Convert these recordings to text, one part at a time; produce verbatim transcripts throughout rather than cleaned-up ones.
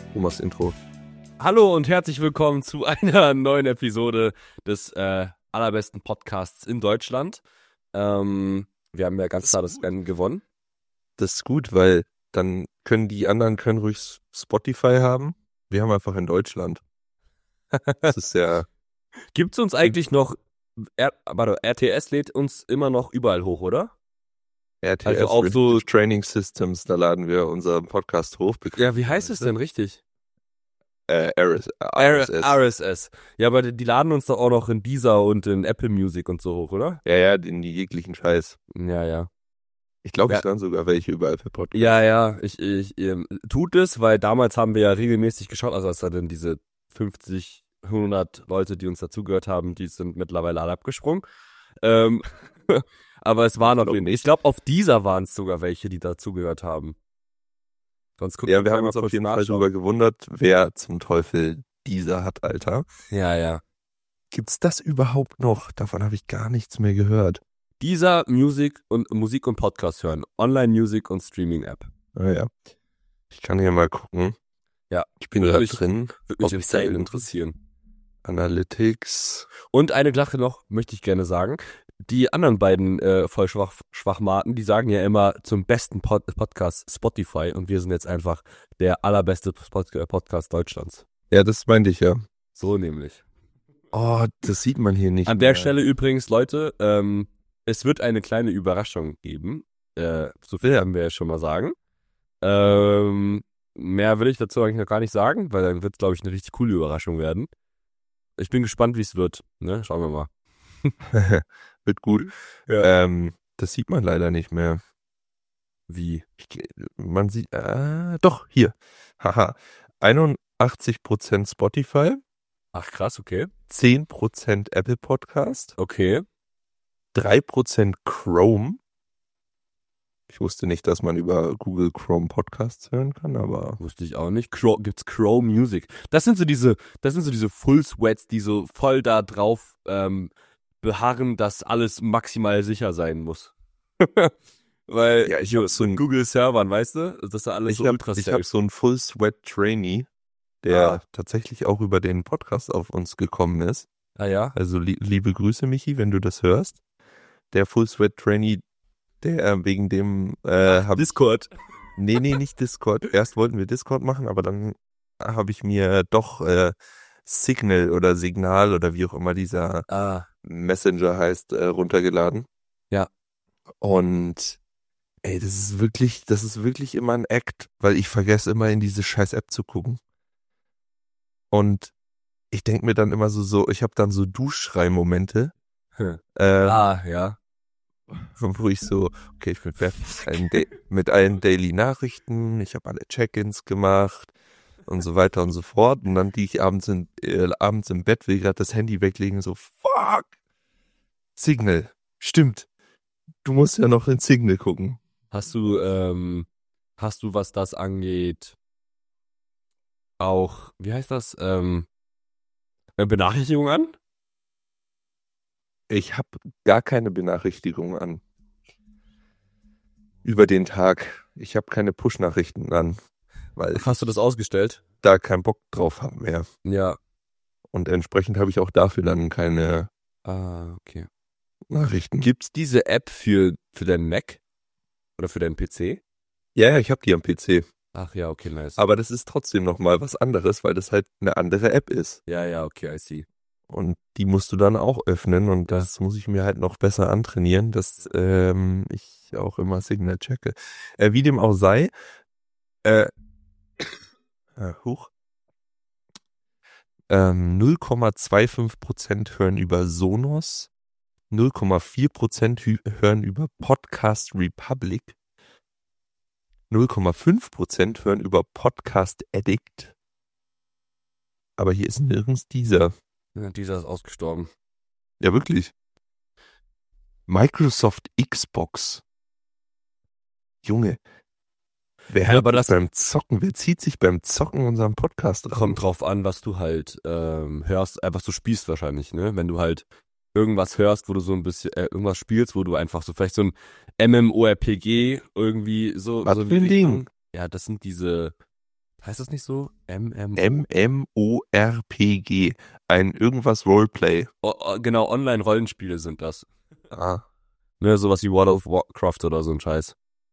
Thomas Intro. Hallo und herzlich willkommen zu einer neuen Episode des äh, allerbesten Podcasts in Deutschland. Ähm, wir haben ja ganz klar das Rennen gewonnen. Das ist gut, weil dann können die anderen können ruhig Spotify haben. Wir haben einfach in Deutschland. Das ist ja. Gibt es uns eigentlich noch, R, warte, R T S lädt uns immer noch überall hoch, oder? R T S, Also auch so Training Systems, da laden wir unseren Podcast hoch. Ja, wie heißt es denn richtig? Äh, R S S. R S S. Ja, aber die laden uns doch auch noch in Deezer und in Apple Music und so hoch, oder? Ja, ja, in die jeglichen Scheiß. Ja, ja. Ich glaube, Ja. ich lerne sogar welche überall für Podcasts. Ja, ja, ich, ich, ähm, tut es, weil damals haben wir ja regelmäßig geschaut, also als da denn diese fünfzig, hundert Leute, die uns dazugehört haben, die sind mittlerweile alle abgesprungen. Ähm, aber es waren noch wenige. Ich glaube, auf dieser waren es sogar welche, die dazugehört haben. Sonst gucken Ja, wir haben mal uns auf kurz jeden Fall nachschauen. darüber gewundert, wer zum Teufel dieser hat, Alter. Ja, ja. Gibt's das überhaupt noch? Davon habe ich gar nichts mehr gehört. Dieser Musik und Musik und Podcast hören. Online-Music und Streaming-App. Naja. Ich kann hier mal gucken. Ja. Ich bin Würde gerade mich- drin. Würde mich Ob extrem da- interessieren. Analytics. Und eine Sache noch, möchte ich gerne sagen. Die anderen beiden äh, voll schwach, Schwachmaten, die sagen ja immer zum besten Pod Podcast Spotify und wir sind jetzt einfach der allerbeste Pod Podcast Deutschlands. Ja, das meinte ich ja. So nämlich. Oh, das sieht man hier nicht. An der mehr. Stelle übrigens, Leute, ähm, es wird eine kleine Überraschung geben. Äh, so viel haben wir ja schon mal sagen. Ähm, mehr will ich dazu eigentlich noch gar nicht sagen, weil dann wird es, glaube ich, eine richtig coole Überraschung werden. Ich bin gespannt, wie es wird. Ne? Schauen wir mal. Wird gut. Ja. Ähm, das sieht man leider nicht mehr. Wie? Ich, man sieht, ah, doch, hier. Haha. einundachtzig Prozent Spotify, Ach krass, okay. zehn Prozent Apple Podcast, Okay. drei Prozent Chrome. Ich wusste nicht, dass man über Google Chrome Podcasts hören kann, aber Wusste ich auch nicht. Crow, gibt's Crow Music. Das sind so diese, das sind so diese Full Sweats, die so voll da drauf ähm, beharren, dass alles maximal sicher sein muss. Weil ja, ich hier habe so ein, Google Servern, weißt du, dass da alles ich so hab, ultra ich safe. hab so einen Full Sweat Trainee, der Ah. tatsächlich auch über den Podcast auf uns gekommen ist. Ah ja? Also li liebe Grüße, Michi, wenn du das hörst. Der Full Sweat Trainee, der wegen dem äh, hab, Discord. nee, nee, nicht Discord. Erst wollten wir Discord machen, aber dann habe ich mir doch äh, Signal oder Signal oder wie auch immer dieser Ah. Messenger heißt, äh, runtergeladen. Ja. Und ey, das ist wirklich, das ist wirklich immer ein Act, weil ich vergesse immer in diese scheiß App zu gucken. Und ich denke mir dann immer so, so, ich habe dann so Duschschrei-Momente, Hm. äh, Ah, ja. wo ich so, okay, ich bin fertig mit allen, Da- mit allen Daily Nachrichten, ich habe alle Check-ins gemacht und so weiter und so fort. Und dann die ich abends, in, äh, abends im Bett will gerade das Handy weglegen, so, fuck, Signal, stimmt, du musst ja noch in Signal gucken. Hast du, ähm, hast du, was das angeht, auch, wie heißt das, ähm, eine Benachrichtigung an? Ich habe gar keine Benachrichtigung an. Über den Tag. Ich habe keine Push-Nachrichten an, weil ich Hast du das ausgestellt? da keinen Bock drauf habe mehr. Ja. Und entsprechend habe ich auch dafür dann keine Ah, okay. Nachrichten. Gibt's diese App für, für deinen Mac? Oder für deinen P C? Ja, ja, ich habe die am P C. Ach ja, okay, nice. Aber das ist trotzdem nochmal was anderes, weil das halt eine andere App ist. Ja, ja, okay, I see. Und die musst du dann auch öffnen und das muss ich mir halt noch besser antrainieren, dass ähm, ich auch immer Signal checke. Äh, wie dem auch sei, äh, äh huch, ähm, null Komma fünfundzwanzig Prozent hören über Sonos, null Komma vier Prozent hü- hören über Podcast Republic, null Komma fünf Prozent hören über Podcast Addict, aber hier ist nirgends dieser. Ja, dieser ist ausgestorben. Ja, wirklich. Microsoft Xbox. Junge. Wer Ja, hört aber sich das- beim Zocken, wer zieht sich beim Zocken unseren Podcast rein? Kommt drauf an, was du halt ähm, hörst, einfach so spielst wahrscheinlich, ne? Wenn du halt irgendwas hörst, wo du so ein bisschen, äh, irgendwas spielst, wo du einfach so vielleicht so ein MMORPG irgendwie so. Was so für ein in die Ding? Richtung- Ja, das sind diese Heißt das nicht so? M M MMORPG. Ein irgendwas Roleplay. O o genau, Online-Rollenspiele sind das. Ah. Ne, sowas wie World of Warcraft oder so ein Scheiß.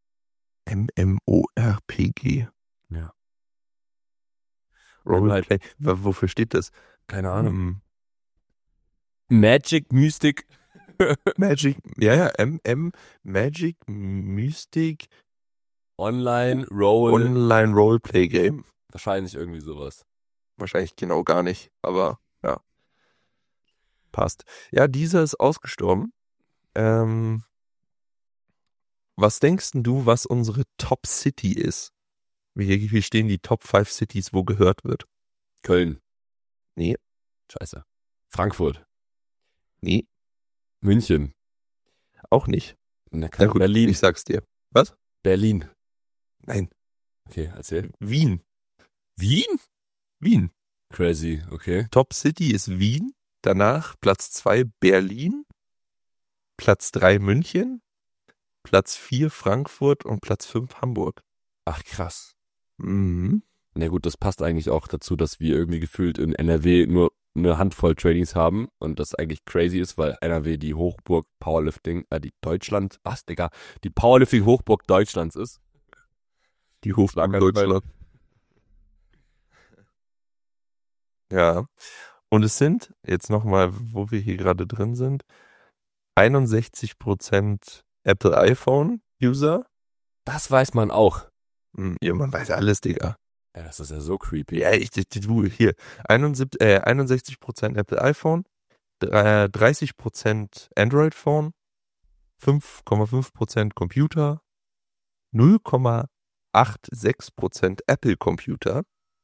MMORPG. Ja. Roleplay. W- Wofür steht das? Keine Ahnung. Hm. Magic, Mystic. Magic, ja, ja, M M, Magic, Mystic, Online, Roll. Online Roleplay Game. Wahrscheinlich irgendwie sowas. Wahrscheinlich genau gar nicht, aber ja. Passt. Ja, dieser ist ausgestorben. Ähm, was denkst denn du, was unsere Top City ist? Wie, wie stehen die Top fünf Cities, wo gehört wird? Köln. Nee. Scheiße. Frankfurt. Nee, München. auch nicht. Na, Na gut, Berlin. ich sag's dir. Was? Berlin. Nein, Okay, erzähl. Wien. Wien? Wien. Crazy, okay. Top City ist Wien. Danach Platz zwei Berlin. Platz drei München. Platz vier Frankfurt und Platz fünf Hamburg. Ach, krass. Mhm. Na gut, das passt eigentlich auch dazu, dass wir irgendwie gefühlt in N R W nur eine Handvoll Trainings haben und das eigentlich crazy ist, weil N R W die Hochburg Powerlifting, äh, die Deutschland, was, Digga, die Powerlifting-Hochburg Deutschlands ist. Die Hochburg Deutschland. Ja. Und es sind, jetzt nochmal, wo wir hier gerade drin sind, einundsechzig Prozent Apple iPhone-User. Das weiß man auch. Hm, ja, man weiß alles, Digga. Ja, das ist ja so creepy. Ja, ich, du, hier, einundsiebzig, äh, einundsechzig Prozent Apple iPhone, dreißig Prozent Android Phone, fünf Komma fünf Prozent Computer, null Komma sechsundachtzig Prozent Apple Computer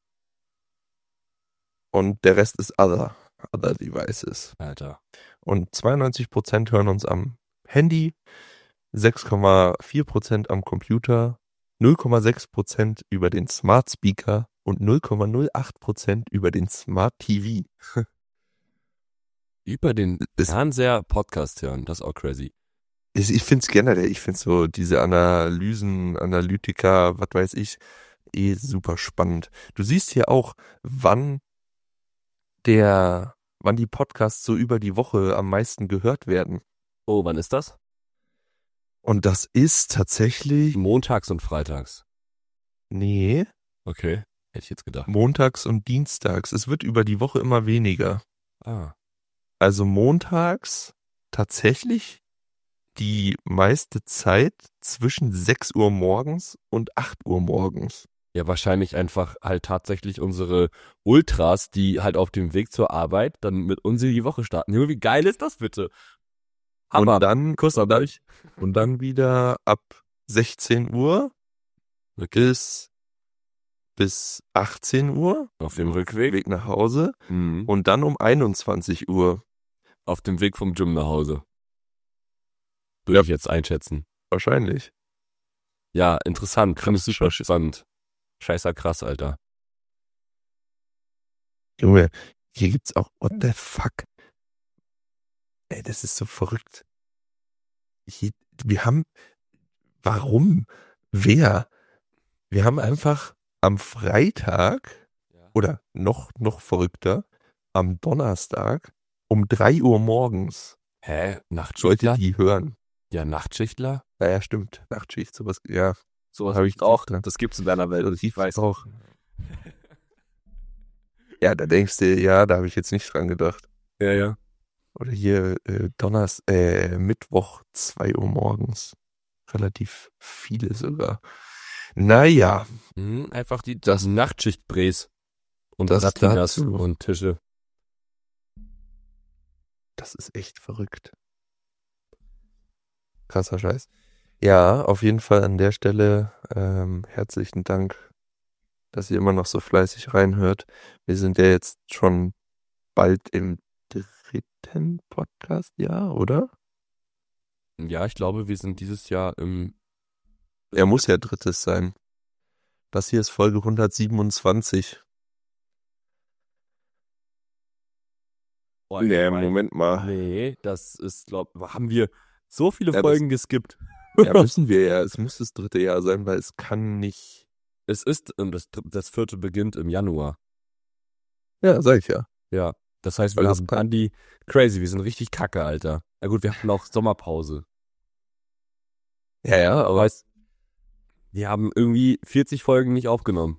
und der Rest ist Other, Other Devices. Alter. Und zweiundneunzig Prozent hören uns am Handy, sechs Komma vier Prozent am Computer, null Komma sechs Prozent über den Smart Speaker und null Komma null acht Prozent über den Smart T V. Über den Das- Fernseher Podcast hören, das ist auch crazy. Ich, ich finde es generell, ich finde so diese Analysen, Analytiker, was weiß ich, eh super spannend. Du siehst hier auch, wann der, wann die Podcasts so über die Woche am meisten gehört werden. Oh, wann ist das? Und das ist tatsächlich, Montags und freitags. nee, Okay, hätte ich jetzt gedacht. montags und dienstags. Es wird über die Woche immer weniger. Ah. Also montags tatsächlich die meiste Zeit zwischen sechs Uhr morgens und acht Uhr morgens. Ja, wahrscheinlich einfach halt tatsächlich unsere Ultras, die halt auf dem Weg zur Arbeit dann mit uns in die Woche starten. Junge, wie geil ist das bitte? Hammer. Und dann, Kuss an euch. und dann wieder ab sechzehn Uhr bis, bis achtzehn Uhr Auf dem Rückweg. Weg nach Hause Mhm. und dann um einundzwanzig Uhr Auf dem Weg vom Gym nach Hause. Würde ich jetzt einschätzen. wahrscheinlich. Ja, interessant. Finde ich Krass, super krass. spannend. Scheißer krass, Alter. Junge, hier gibt's auch, what the fuck? Ey, das ist so verrückt. Hier, wir haben, warum? Wer? Wir haben einfach am Freitag oder noch, noch verrückter, am Donnerstag um drei Uhr morgens Hä? Leute, Nachtschichtler? die hören. Ja, Nachtschichtler? Ja, ja, stimmt. Nachtschicht, sowas, ja. Sowas Hab ich gibt's auch. dran. Das gibt's in deiner Welt. Das Ich weiß. auch. Ja, da denkst du, ja, da habe ich jetzt nicht dran gedacht. Ja, ja. Oder hier äh, Donners, äh, Mittwoch zwei Uhr morgens. Relativ viele sogar. Naja, Mhm, einfach die das Nachtschichtbräs. Und Das Ratinas dazu. und Tische. das ist echt verrückt. Krasser Scheiß. Ja, auf jeden Fall an der Stelle ähm, herzlichen Dank, dass ihr immer noch so fleißig reinhört. Wir sind ja jetzt schon bald im dritten Podcast-Jahr, oder? Ja, ich glaube, wir sind dieses Jahr im... Er muss ja drittes sein. Das hier ist Folge hundertsiebenundzwanzig. Oh, Nee, mein- Moment mal. Nee, das ist, glaub, haben wir so viele Ja, das- Folgen geskippt. Ja, müssen wir ja. Es muss das dritte Jahr sein, weil es kann nicht Es ist, ähm, das, das vierte beginnt im Januar. Ja, sag ich ja. Ja, das heißt, Weil wir das haben kann- an die crazy, wir sind richtig kacke, Alter. Ja gut, wir hatten auch Sommerpause. Ja, ja, aber Weißt, wir haben irgendwie vierzig Folgen nicht aufgenommen.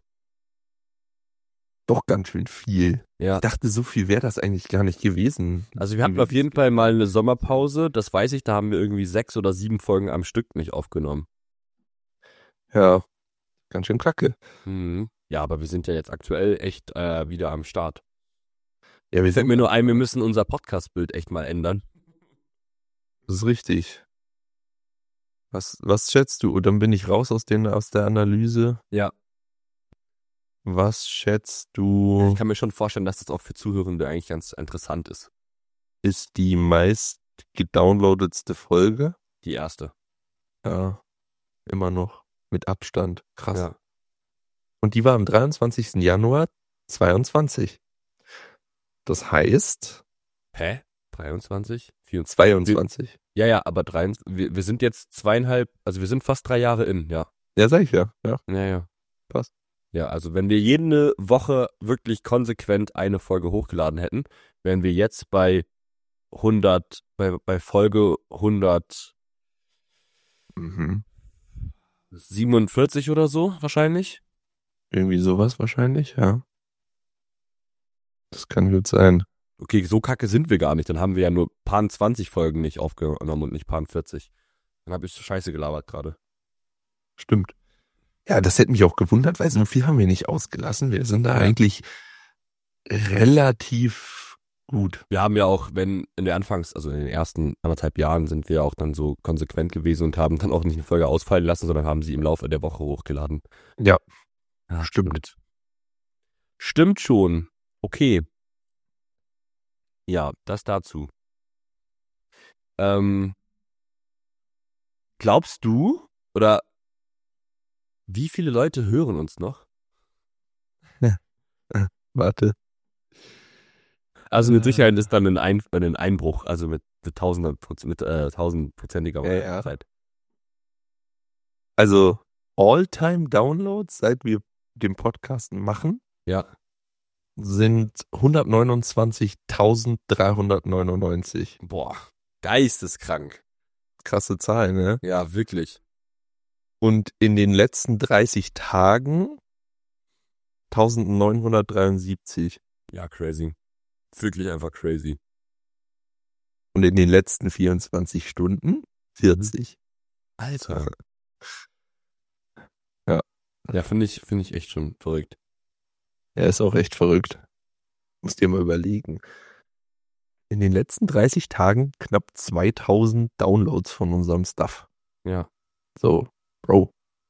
doch ganz schön viel. Ja. Ich dachte, so viel wäre das eigentlich gar nicht gewesen. Also wir hatten auf jeden Fall mal eine Sommerpause, das weiß ich, da haben wir irgendwie sechs oder sieben Folgen am Stück nicht aufgenommen. Ja, ganz schön kacke. Mhm. Ja, aber wir sind ja jetzt aktuell echt äh, wieder am Start. Ja, wir Fällt mir nur ein, wir müssen unser Podcast-Bild echt mal ändern. Das ist richtig. Was, was schätzt du? Und dann bin ich raus aus, den, aus der Analyse. Ja. Was schätzt du, Ich kann mir schon vorstellen, dass das auch für Zuhörende eigentlich ganz interessant ist. ist die meist gedownloadetste Folge? Die erste. Ja, immer noch. Mit Abstand. Krass. Ja. Und die war am dreiundzwanzigsten Januar zweiundzwanzig. Das heißt Hä? dreiundzwanzig? vierundzwanzig? zweiundzwanzig. Ja, ja, aber dreiundzwanzig, wir, wir sind jetzt zweieinhalb, also wir sind fast drei Jahre in, ja. Ja, sag ich ja. Ja, Ja, ja. passt. Ja, also wenn wir jede Woche wirklich konsequent eine Folge hochgeladen hätten, wären wir jetzt bei hundert, bei, bei Folge hundertsiebenundvierzig Mhm. oder so wahrscheinlich. Irgendwie sowas wahrscheinlich, ja. Das kann gut sein. Okay, so kacke sind wir gar nicht. Dann haben wir ja nur paar zwanzig Folgen nicht aufgenommen und nicht paar vierzig. Dann habe ich Scheiße gelabert gerade. Stimmt. Ja, das hätte mich auch gewundert, weil so viel haben wir nicht ausgelassen. Wir sind da Ja. eigentlich relativ gut. Wir haben ja auch, wenn in der Anfangs, also in den ersten anderthalb Jahren sind wir auch dann so konsequent gewesen und haben dann auch nicht eine Folge ausfallen lassen, sondern haben sie im Laufe der Woche hochgeladen. Ja, Ja, stimmt. Stimmt schon. Okay. Ja, das dazu. Ähm, glaubst du, oder wie viele Leute hören uns noch? Warte. Also mit Äh. Sicherheit ist dann ein, ein, ein Einbruch, also mit, mit tausender, mit äh, tausendprozentiger Ja, ja. Zeit. Also All-Time Downloads, seit wir den Podcast machen, Ja. sind hundertneunundzwanzigtausenddreihundertneunundneunzig. Boah, geisteskrank. Krasse Zahl, ne? Ja, wirklich. Und in den letzten dreißig Tagen neunzehnhundertdreiundsiebzig. Ja, crazy. Wirklich einfach crazy. Und in den letzten vierundzwanzig Stunden vierzig. Alter. Ja. Ja, finde ich, finde ich echt schon verrückt. Er ist auch echt verrückt. Musst dir mal überlegen. In den letzten dreißig Tagen knapp zweitausend Downloads von unserem Stuff. Ja. So, Bro.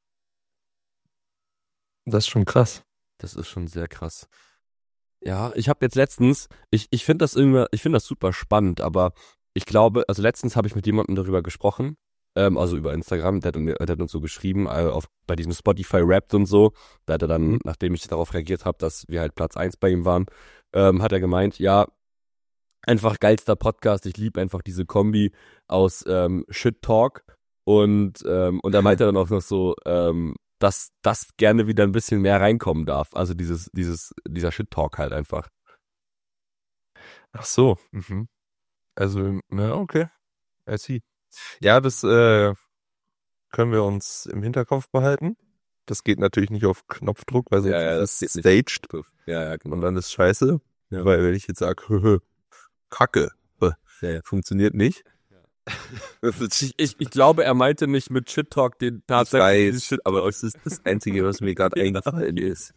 Das ist schon krass. Das ist schon sehr krass. Ja, ich habe jetzt letztens, ich, ich finde das irgendwie, ich finde das super spannend, aber ich glaube, also letztens habe ich mit jemandem darüber gesprochen, ähm, also über Instagram, der hat, der hat uns so geschrieben, äh, auf, bei diesem Spotify Wrapped und so, da hat er dann, Mhm. nachdem ich darauf reagiert habe, dass wir halt Platz eins bei ihm waren, ähm, hat er gemeint, ja, einfach geilster Podcast, ich liebe einfach diese Kombi aus ähm, Shit Talk und, ähm, und er meinte dann auch noch so, ähm, dass das gerne wieder ein bisschen mehr reinkommen darf. Also dieses, dieses, dieser Shit-Talk halt einfach. Ach so. Mhm. Also, na, okay. I see. Ja, das äh, können wir uns im Hinterkopf behalten. Das geht natürlich nicht auf Knopfdruck, weil sonst Ja, ja, ist das es geht staged Ja, ja, genau. und dann ist scheiße. Ja. Weil wenn ich jetzt sage, Kacke, Ja, ja. funktioniert nicht. Ich, ich, ich glaube, er meinte nicht mit Shit-Talk den tatsächlich dieses Shit, aber es ist das Einzige, was mir gerade eingefallen ist.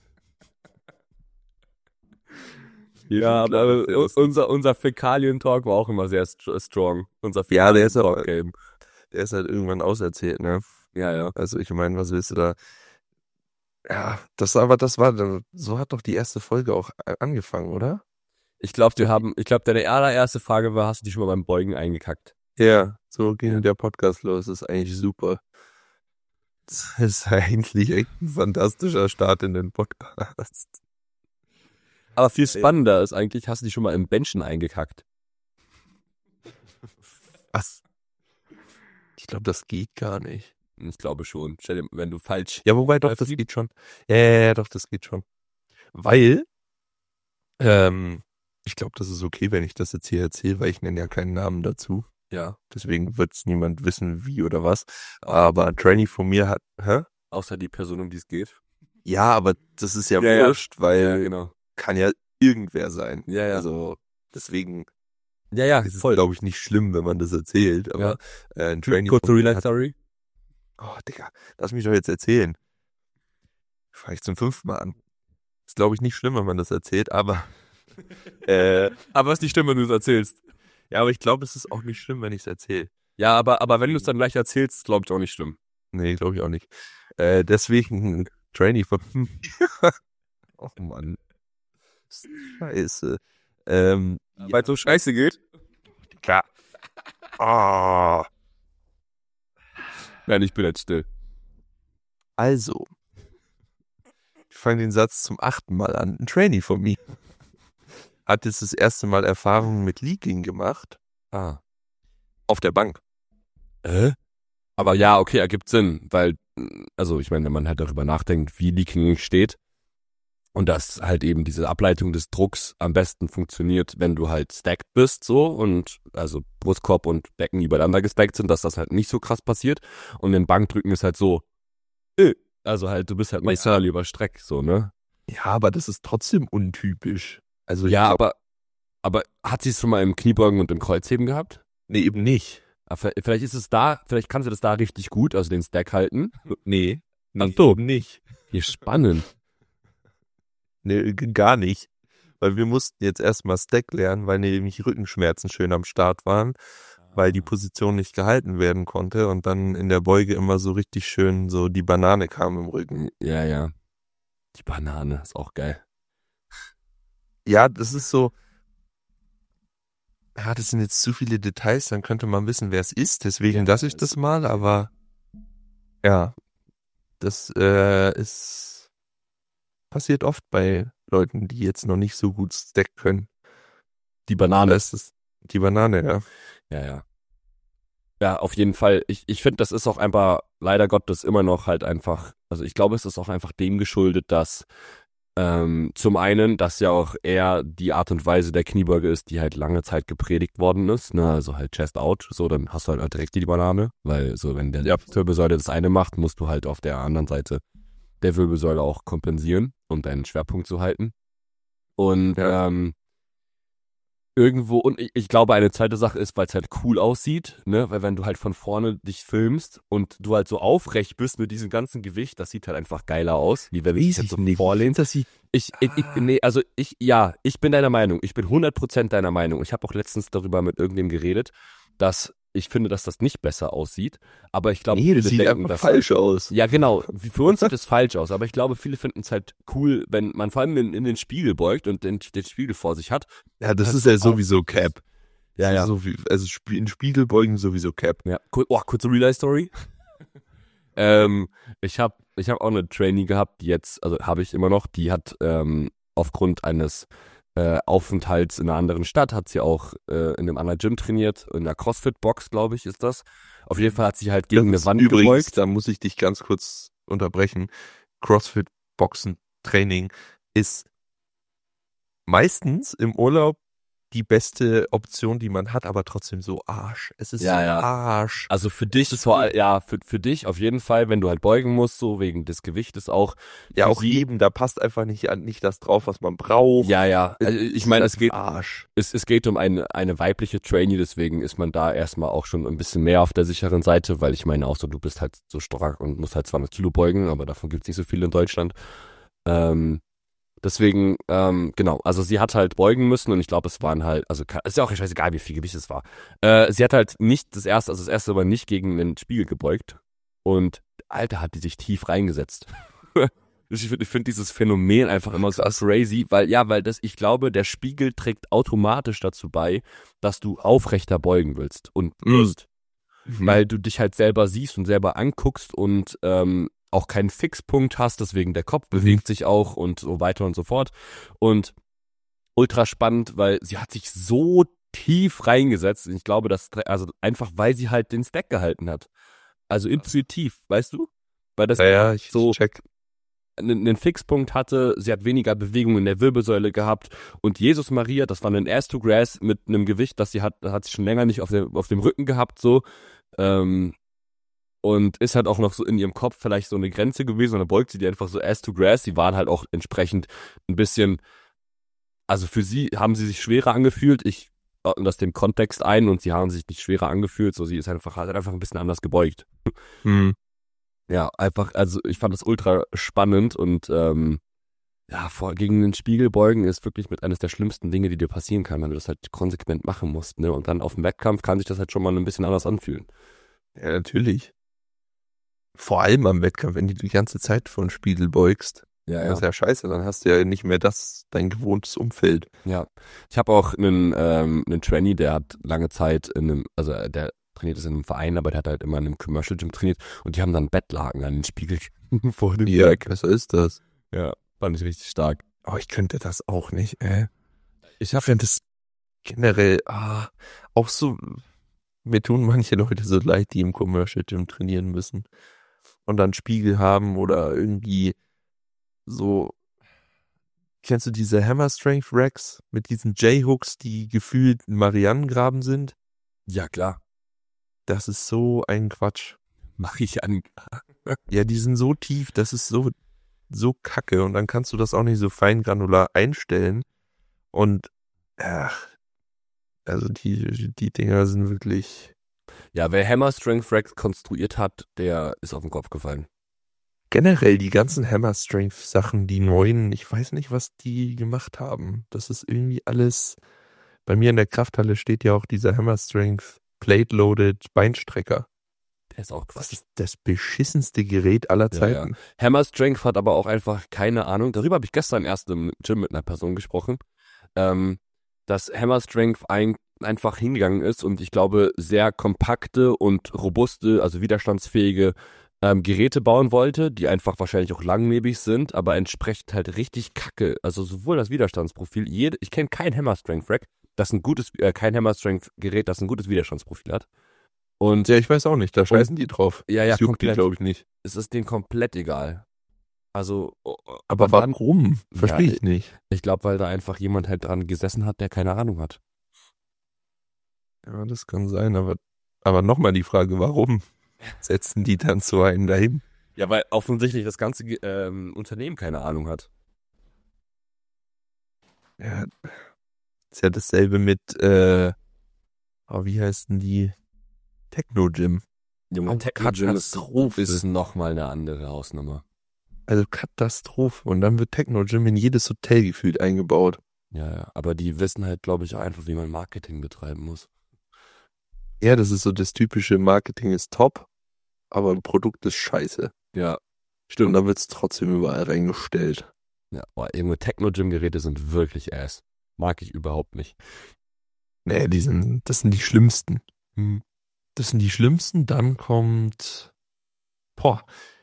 Ja, aber Klar, aber das ist- unser, unser Fäkalien-Talk war auch immer sehr st- strong. Unser Ja, der ist auch- Fäkalien-Talk-Game. Der ist halt irgendwann auserzählt, ne? Ja, ja. Also ich meine, was willst du da? Ja, das aber das war dann, so hat doch die erste Folge auch angefangen, oder? Ich glaube, wir haben, ich glaube, deine allererste Frage war, hast du dich schon mal beim Beugen eingekackt? Ja, so ging Ja. der Podcast los. Das ist eigentlich super. Das ist eigentlich echt ein fantastischer Start in den Podcast. Aber viel spannender ist eigentlich, hast du dich schon mal im Benchen eingekackt? Was? Ich glaube, das geht gar nicht. Ich glaube schon. Stell dir, wenn du falsch. Ja, wobei doch, das geht schon. Ja, ja, ja, doch, das geht schon. Weil, ähm, ich glaube, das ist okay, wenn ich das jetzt hier erzähle, weil ich nenne ja keinen Namen dazu. Ja. Deswegen wird es niemand wissen, wie oder was. Aber ein Trainee von mir hat, hä? Außer die Person, um die es geht. Ja, aber das ist ja, Ja, wurscht, weil Ja, genau. kann ja irgendwer sein. Ja, ja. Also deswegen Ja, ja, ist es, voll. glaube ich, nicht schlimm, wenn man das erzählt. Aber äh, ein Trainee Kurze von mir Real hat, Story. oh, Digga, lass mich doch jetzt erzählen. Fange ich zum fünften Mal an. Ist, glaube ich, nicht schlimm, wenn man das erzählt, aber äh, Aber es ist nicht schlimm, wenn du es erzählst. ja, aber ich glaube, es ist auch nicht schlimm, wenn ich es erzähle. Ja, aber, aber wenn du es dann gleich erzählst, glaube ich auch nicht schlimm. Nee, glaube ich auch nicht. Äh, deswegen ein Trainee von oh Mann. Scheiße. Ähm, Weil es so scheiße geht. ja. Oh. Nein, ich bin jetzt still. Also, ich fange den Satz zum achten Mal an. Ein Trainee von mir hat jetzt das erste Mal Erfahrungen mit Leaking gemacht. Ah. Auf der Bank. Äh? Aber ja, okay, ergibt Sinn, weil, also ich meine, wenn man halt darüber nachdenkt, wie Leaking entsteht und dass halt eben diese Ableitung des Drucks am besten funktioniert, wenn du halt stacked bist so und also Brustkorb und Becken übereinander gestackt sind, dass das halt nicht so krass passiert und im Bankdrücken ist halt so, äh, also halt, du bist halt maximal ja. überstreckt, so, ne? Ja, aber das ist trotzdem untypisch. Also ja, glaub, aber, aber hat sie es schon mal im Kniebeugen und im Kreuzheben gehabt? Nee, eben nicht. Vielleicht ist es da, vielleicht kannst du das da richtig gut, also den Stack halten. Nee, nee Ach, eben nicht. Wie spannend. Nee, gar nicht. Weil wir mussten jetzt erstmal Stack lernen, weil nämlich Rückenschmerzen schön am Start waren, weil die Position nicht gehalten werden konnte und dann in der Beuge immer so richtig schön so die Banane kam im Rücken. Ja, ja. Die Banane ist auch geil. Ja, das ist so, ja, das sind jetzt zu viele Details, dann könnte man wissen, wer es ist, deswegen ja, lasse ich das mal, aber ja, das äh, ist passiert oft bei Leuten, die jetzt noch nicht so gut Stack können. Die Banane. Das ist die Banane, ja. Ja, ja. Ja, auf jeden Fall. Ich, ich finde, das ist auch einfach, leider Gottes, immer noch halt einfach, also ich glaube, es ist auch einfach dem geschuldet, dass Ähm, zum einen, dass ja auch eher die Art und Weise der Kniebeuge ist, die halt lange Zeit gepredigt worden ist, ne, also halt Chest out, so, dann hast du halt direkt die Banane, weil so, wenn der ja. Wirbelsäule das eine macht, musst du halt auf der anderen Seite der Wirbelsäule auch kompensieren, um deinen Schwerpunkt zu halten. Und ja. ähm, irgendwo, und ich, ich glaube, eine zweite Sache ist, weil es halt cool aussieht, ne, weil wenn du halt von vorne dich filmst und du halt so aufrecht bist mit diesem ganzen Gewicht, das sieht halt einfach geiler aus, wie wenn du dich jetzt so vorlehnst. Das sieht ich, ich, ich, nee, also ich, ja, ich bin deiner Meinung, ich bin hundert Prozent deiner Meinung. Ich habe auch letztens darüber mit irgendwem geredet, dass ich finde, dass das nicht besser aussieht, aber ich glaube, nee, das sieht denken, einfach falsch halt, aus. Ja, genau. Für uns sieht es falsch aus, aber ich glaube, viele finden es halt cool, wenn man vor allem in, in den Spiegel beugt und den, den Spiegel vor sich hat. Ja, das ist ja sowieso Cap. Ja, ja. So wie, also in Spiegel beugen sowieso Cap. Ja. Oh, kurze Real-Life-Story. ähm, ich habe ich hab auch eine Trainee gehabt, die jetzt, also habe ich immer noch, die hat ähm, aufgrund eines Äh, Aufenthalts in einer anderen Stadt, hat sie auch äh, in einem anderen Gym trainiert, in einer CrossFit-Box, glaube ich, ist das. Auf jeden Fall hat sie halt gegen eine Wand übrigens, gebeugt. Da muss ich dich ganz kurz unterbrechen. CrossFit-Boxen-Training ist meistens im Urlaub die beste Option, die man hat, aber trotzdem so Arsch. Es ist ja, so ja. Arsch. Also für dich, vor, ja, für, für dich auf jeden Fall, wenn du halt beugen musst, so wegen des Gewichtes auch. Ja, auch eben, da passt einfach nicht, nicht das drauf, was man braucht. Ja, ja. Also ich meine, es geht, Arsch. Es, es geht um eine, eine weibliche Trainee, deswegen ist man da erstmal auch schon ein bisschen mehr auf der sicheren Seite, weil ich meine auch so, du bist halt so stark und musst halt zweihundert Kilo beugen, aber davon gibt's nicht so viel in Deutschland. Ähm, Deswegen, ähm, genau, also sie hat halt beugen müssen und ich glaube, es waren halt, also ist ja auch scheißegal, wie viel Gewicht es war. Äh, sie hat halt nicht das erste, also das erste war nicht gegen den Spiegel gebeugt und Alter, hat die sich tief reingesetzt. Ich finde ich find dieses Phänomen einfach immer so crazy, weil, ja, weil das, ich glaube, der Spiegel trägt automatisch dazu bei, dass du aufrechter beugen willst und wirst. Mhm. Weil du dich halt selber siehst und selber anguckst und, ähm, auch keinen Fixpunkt hast, deswegen der Kopf bewegt mhm. sich auch und so weiter und so fort. Und ultra spannend, weil sie hat sich so tief reingesetzt. Und ich glaube, dass, also einfach, weil sie halt den Stack gehalten hat. Also intuitiv, weißt du? Weil das Ja, ja, ich so check. einen, einen Fixpunkt hatte, sie hat weniger Bewegung in der Wirbelsäule gehabt und Jesus Maria, das war ein Ass to Grass mit einem Gewicht, das sie hat, hat sie schon länger nicht auf, der, auf dem Rücken gehabt, so, ähm, und ist halt auch noch so in ihrem Kopf vielleicht so eine Grenze gewesen und dann beugt sie die einfach so Ass to Grass, sie waren halt auch entsprechend ein bisschen, also für sie haben sie sich schwerer angefühlt, ich ordne das dem Kontext ein und sie haben sich nicht schwerer angefühlt, so sie ist einfach, hat einfach ein bisschen anders gebeugt. Hm. Ja, einfach, also ich fand das ultra spannend und ähm, ja, vor, gegen den Spiegel beugen ist wirklich mit eines der schlimmsten Dinge, die dir passieren kann, wenn du das halt konsequent machen musst, ne? Und dann auf dem Wettkampf kann sich das halt schon mal ein bisschen anders anfühlen. Ja, natürlich. Vor allem am Wettkampf, wenn du die ganze Zeit vor den Spiegel beugst. Ja, Das ist ja scheiße, dann hast du ja nicht mehr das, dein gewohntes Umfeld. Ja. Ich habe auch einen, ähm, einen Trainee, der hat lange Zeit in einem, also der trainiert ist in einem Verein, aber der hat halt immer in einem Commercial Gym trainiert und die haben dann Bettlaken an den Spiegel vor dem Ja, Berg. besser ist das. Ja, fand ich richtig stark. Aber ich könnte das auch nicht, ey. Ich finde das generell, ah, auch so, mir tun manche Leute so leid, die im Commercial Gym trainieren müssen und dann Spiegel haben oder irgendwie so, kennst du diese Hammer Strength Racks mit diesen J-Hooks, die gefühlt ein Marianengraben sind? Ja, klar. Das ist so ein Quatsch. Mach ich an. Ja, die sind so tief, das ist so, so kacke und dann kannst du das auch nicht so feingranular einstellen und, ach, also die, die Dinger sind wirklich, Ja, wer Hammer Strength Racks konstruiert hat, der ist auf den Kopf gefallen. generell die ganzen Hammer Strength Sachen, die neuen, ich weiß nicht, was die gemacht haben. Das ist irgendwie alles, bei mir in der Krafthalle steht ja auch dieser Hammer Strength Plate Loaded Beinstrecker. Der ist auch Das Quatsch. ist das beschissenste Gerät aller Ja, Zeiten. ja. Hammer Strength hat aber auch einfach keine Ahnung. Darüber habe ich gestern erst im Gym mit einer Person gesprochen, ähm, dass Hammer Strength ein, einfach hingegangen ist und ich glaube sehr kompakte und robuste, also widerstandsfähige ähm, Geräte bauen wollte, die einfach wahrscheinlich auch langlebig sind, aber entsprechend halt richtig kacke. Also sowohl das Widerstandsprofil, jede, ich kenne kein Hammer Strength Rack, das ein gutes, äh, kein Hammer Strength Gerät, das ein gutes Widerstandsprofil hat. Und Ja, ich weiß auch nicht, da scheißen die drauf. ja, ja, das juckt die, komplett. glaube ich, nicht. Es ist denen komplett egal. Also, oh, oh, Aber dann- warum? Verstehe Ja, ich nicht. Ich glaube, weil da einfach jemand halt dran gesessen hat, der keine Ahnung hat. Ja, das kann sein, aber, aber nochmal die Frage, warum setzen die dann so einen dahin? Ja, weil offensichtlich das ganze ähm, Unternehmen keine Ahnung hat. Ja, ist ja dasselbe mit, äh, oh, wie heißen die? Techno Gym. Junge, Oh, Techno-Gym ist, Katastrophe. ist nochmal eine andere Hausnummer. Also Katastrophe. Und dann wird Techno Gym in jedes Hotel gefühlt eingebaut. Ja, ja. Aber die wissen halt, glaube ich, auch einfach, wie man Marketing betreiben muss. Ja, das ist so das typische Marketing ist top, aber ein Produkt ist scheiße. Ja, Und stimmt. dann wird es trotzdem überall reingestellt. Ja, boah, irgendwo Techno-Gym-Geräte sind wirklich ass. Mag ich überhaupt nicht. Nee, die sind, das sind die schlimmsten. Hm. Das sind die schlimmsten. Dann kommt, boah,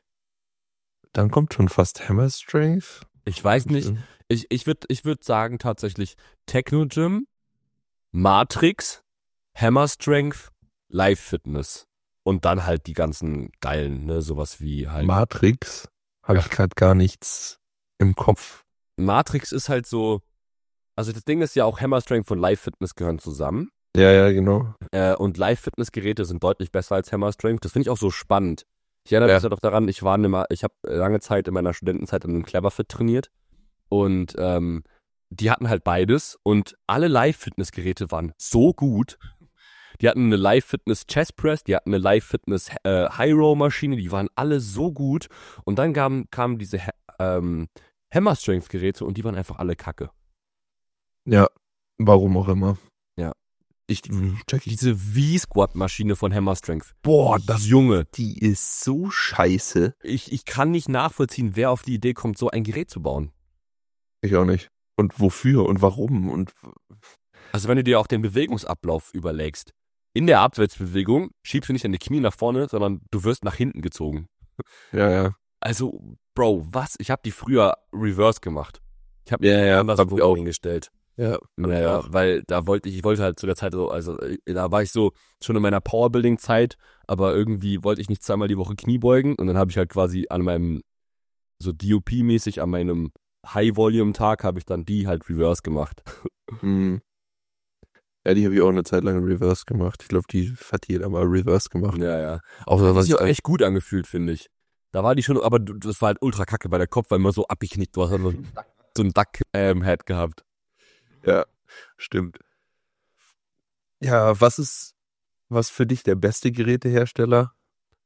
dann kommt schon fast Hammer Strength. Ich weiß nicht. Ich, ich würde ich würd sagen tatsächlich Techno-Gym, Matrix, Hammer Strength, Live Fitness. Und dann halt die ganzen geilen, ne, sowas wie halt. Matrix habe Ja. ich gerade gar nichts im Kopf. Matrix ist halt so, also das Ding ist ja auch Hammer Strength und Live Fitness gehören zusammen. Ja, ja, genau. Äh, und Live Fitness Geräte sind deutlich besser als Hammer Strength. Das finde ich auch so spannend. Ich erinnere Ja. mich ja doch daran, ich war immer, ich habe lange Zeit in meiner Studentenzeit in einem Cleverfit trainiert. Und ähm, die hatten halt beides und alle Live Fitness Geräte waren so gut. Die hatten eine Live Fitness Chest Press, die hatten eine Live Fitness äh, High Row Maschine, die waren alle so gut. Und dann kamen, kamen diese Ha- ähm, Hammer Strength Geräte und die waren einfach alle kacke. Ja, warum auch immer. Ja. Ich check ich. Diese V-Squat-Maschine von Hammer Strength. Boah, Das Junge. die ist so scheiße. Ich, ich kann nicht nachvollziehen, wer auf die Idee kommt, so ein Gerät zu bauen. Ich auch nicht. Und wofür und warum und Also wenn du dir auch den Bewegungsablauf überlegst. In der Abwärtsbewegung schiebst du nicht deine Knie nach vorne, sondern du wirst nach hinten gezogen. ja, ja. Also, Bro, was? Ich habe die früher reverse gemacht. Ich habe Ja, ja, anders hab ich auch. hingestellt. Ja, naja, weil da wollte ich, ich wollte halt zu der Zeit so, also äh, da war ich so schon in meiner Powerbuilding-Zeit, aber irgendwie wollte ich nicht zweimal die Woche Knie beugen und dann habe ich halt quasi an meinem, so D O P-mäßig, an meinem High-Volume-Tag habe ich dann die halt Reverse gemacht. Mhm. Ja, die habe ich auch eine Zeit lang Reverse gemacht. Ich glaube, die hat jeder mal Reverse gemacht. Ja, ja. Auch Das was hat sich ich auch da, echt gut angefühlt, finde ich. Da war die schon, aber du- das war halt ultra kacke, weil der Kopf war immer so abgeknickt. Du hast halt so so ein Duck-Head gehabt. ja, stimmt. Ja, was ist, was für dich der beste Gerätehersteller?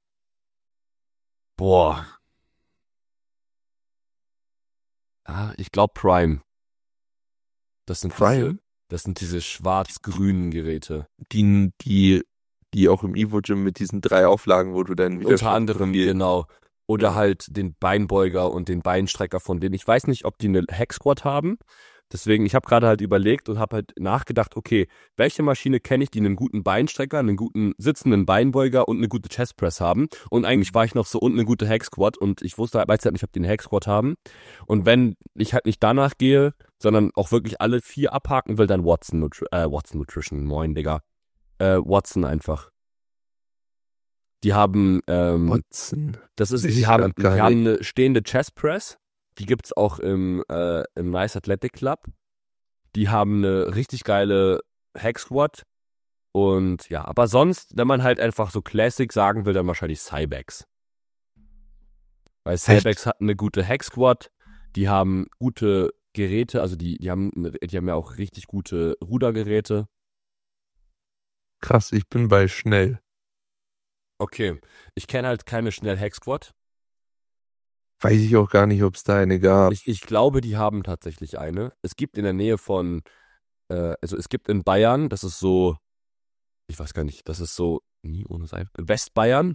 Boah. Ah, ich glaube Prime. Das sind diese, Prime? das sind diese schwarz-grünen Geräte. Die, die, die auch im Evo Gym mit diesen drei Auflagen, wo du dann Unter anderem, viel- genau. Oder Ja. halt den Beinbeuger und den Beinstrecker von denen. Ich weiß nicht, ob die eine Hack Squat haben. Deswegen, ich habe gerade halt überlegt und habe halt nachgedacht, okay, welche Maschine kenne ich, die einen guten Beinstrecker, einen guten sitzenden Beinbeuger und eine gute Chest Press haben. Und eigentlich war ich noch so unten eine gute Hack Squat und ich wusste halt, weiß halt nicht, ob die eine Hack Squat haben. Und wenn ich halt nicht danach gehe, sondern auch wirklich alle vier abhaken will, dann Watson, Nutri äh, Watson Nutrition, moin, Digga. Äh, Watson einfach. Die haben, ähm, Watson. das ist, Sehe die ich haben, grad gar die haben eine stehende Chest Press. Die gibt's auch im, äh, im Nice Athletic Club. Die haben eine richtig geile Hack Squat. Und ja, aber sonst, wenn man halt einfach so Classic sagen will, dann wahrscheinlich Cybex. Weil Cybex hat eine gute Hack Squat. Die haben gute Geräte, also die, die haben, die haben ja auch richtig gute Rudergeräte. Krass, ich bin bei schnell. Okay, ich kenne halt keine schnell Hack Squat. Weiß ich auch gar nicht, ob es da eine gab. Ich, ich glaube, die haben tatsächlich eine. Es gibt in der Nähe von, äh, also es gibt in Bayern, das ist so, ich weiß gar nicht, das ist so, nie ohne Seife, Westbayern.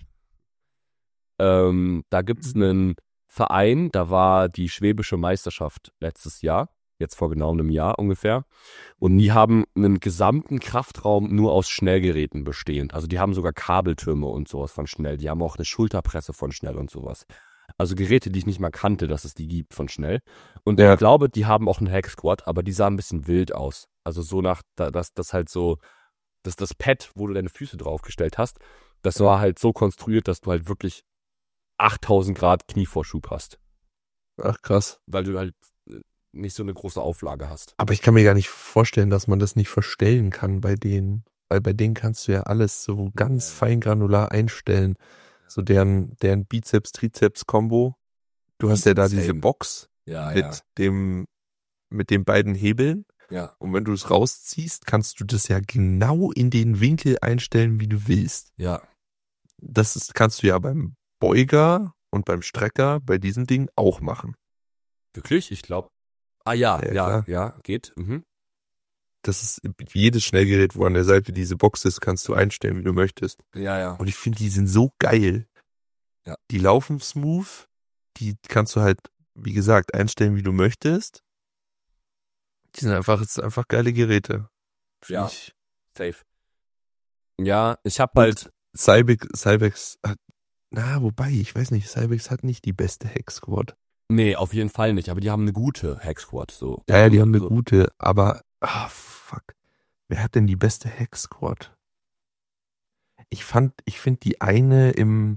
Ähm, da gibt's einen Verein, da war die Schwäbische Meisterschaft letztes Jahr, jetzt vor genau einem Jahr ungefähr. Und die haben einen gesamten Kraftraum nur aus Schnellgeräten bestehend. Also die haben sogar Kabeltürme und sowas von Schnell. Die haben auch eine Schulterpresse von Schnell und sowas. Also Geräte, die ich nicht mal kannte, dass es die gibt von Schnell. Und Ja. ich glaube, die haben auch einen Hack Squat, aber die sahen ein bisschen wild aus. Also so nach, da- dass das halt so, dass das Pad, wo du deine Füße draufgestellt hast, das Ja. war halt so konstruiert, dass du halt wirklich achttausend Grad Knievorschub hast. Ach, krass. Weil du halt äh, nicht so eine große Auflage hast. Aber ich kann mir gar nicht vorstellen, dass man das nicht verstellen kann bei denen. Weil bei denen kannst du ja alles so ganz Ja. fein granular einstellen. So deren, deren Bizeps-Trizeps-Kombo. Du hast ja da Same. diese Box Ja, mit dem, mit den beiden Hebeln. ja. Und wenn du es rausziehst, kannst du das ja genau in den Winkel einstellen, wie du willst. Ja. Das ist, kannst du ja beim Beuger und beim Strecker bei diesem Ding auch machen. Wirklich? Ich glaube. Ah ja, Ja, ja, klar. ja, geht. Mhm. Das ist jedes Schnellgerät, wo an der Seite diese Box ist, kannst du einstellen, wie du möchtest. Ja, ja. Und ich finde, die sind so geil. Ja. Die laufen smooth. Die kannst du halt, wie gesagt, einstellen, wie du möchtest. Die sind einfach, es sind einfach geile Geräte. Find Ja. Ich, Safe. Ja, ich habe halt. Cybex, Cybex hat, na, wobei, ich weiß nicht, Cybex hat nicht die beste Hack Squad. Nee, auf jeden Fall nicht, aber die haben eine gute Hack Squat. So. Ja, ja, die haben eine so. gute, aber, ah, fuck. Wer hat denn die beste Hack Squad? Ich fand, ich finde die eine im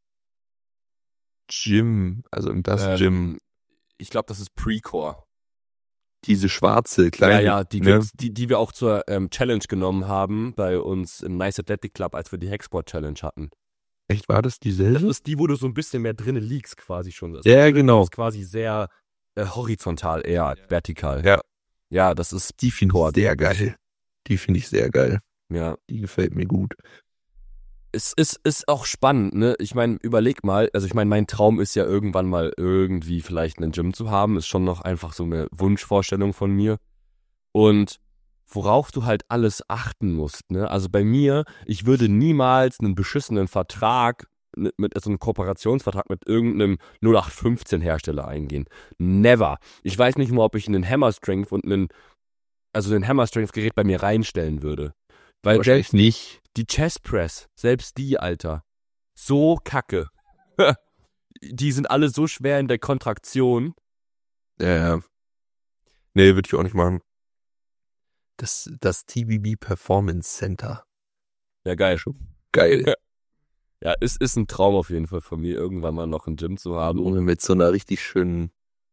Gym, also im Das Ähm, Gym, Ich glaube, das ist Precore. diese schwarze, Ja, kleine, ja, die, ne? gibt's, die, die wir auch zur ähm, Challenge genommen haben bei uns im Nice Athletic Club, als wir die Hack Squat Challenge hatten. Echt, war das Das dieselbe? ist die, wo du so ein bisschen mehr drinnen liegst, quasi schon. Das Ja, genau. ist quasi sehr äh, horizontal, eher vertikal. Ja. Ja, das ist, Die finde ich Quad. sehr geil. Die finde ich sehr geil. ja. Die gefällt mir gut. Es ist, ist auch spannend, ne? Ich meine, überleg mal, also ich meine, mein Traum ist ja irgendwann mal irgendwie vielleicht einen Gym zu haben. Ist schon noch einfach so eine Wunschvorstellung von mir. Und worauf du halt alles achten musst, ne? Also bei mir, ich würde niemals einen beschissenen Vertrag mit, mit so einem Kooperationsvertrag mit irgendeinem null acht fünfzehn Hersteller eingehen. Never. Ich weiß nicht mal, ob ich einen Hammer Strength und einen, also ein Hammer Strength Gerät bei mir reinstellen würde. Weil Wahrscheinlich selbst nicht. die Chest Press, selbst die, Alter, so kacke. Die sind alle so schwer in der Kontraktion. Ja, ja. Nee, würde ich auch nicht machen. Das, das T B B Performance Center. Ja, geil. Geil. Ja, es ist ein Traum auf jeden Fall von mir, irgendwann mal noch ein Gym zu haben. Und mit so einer richtig schönen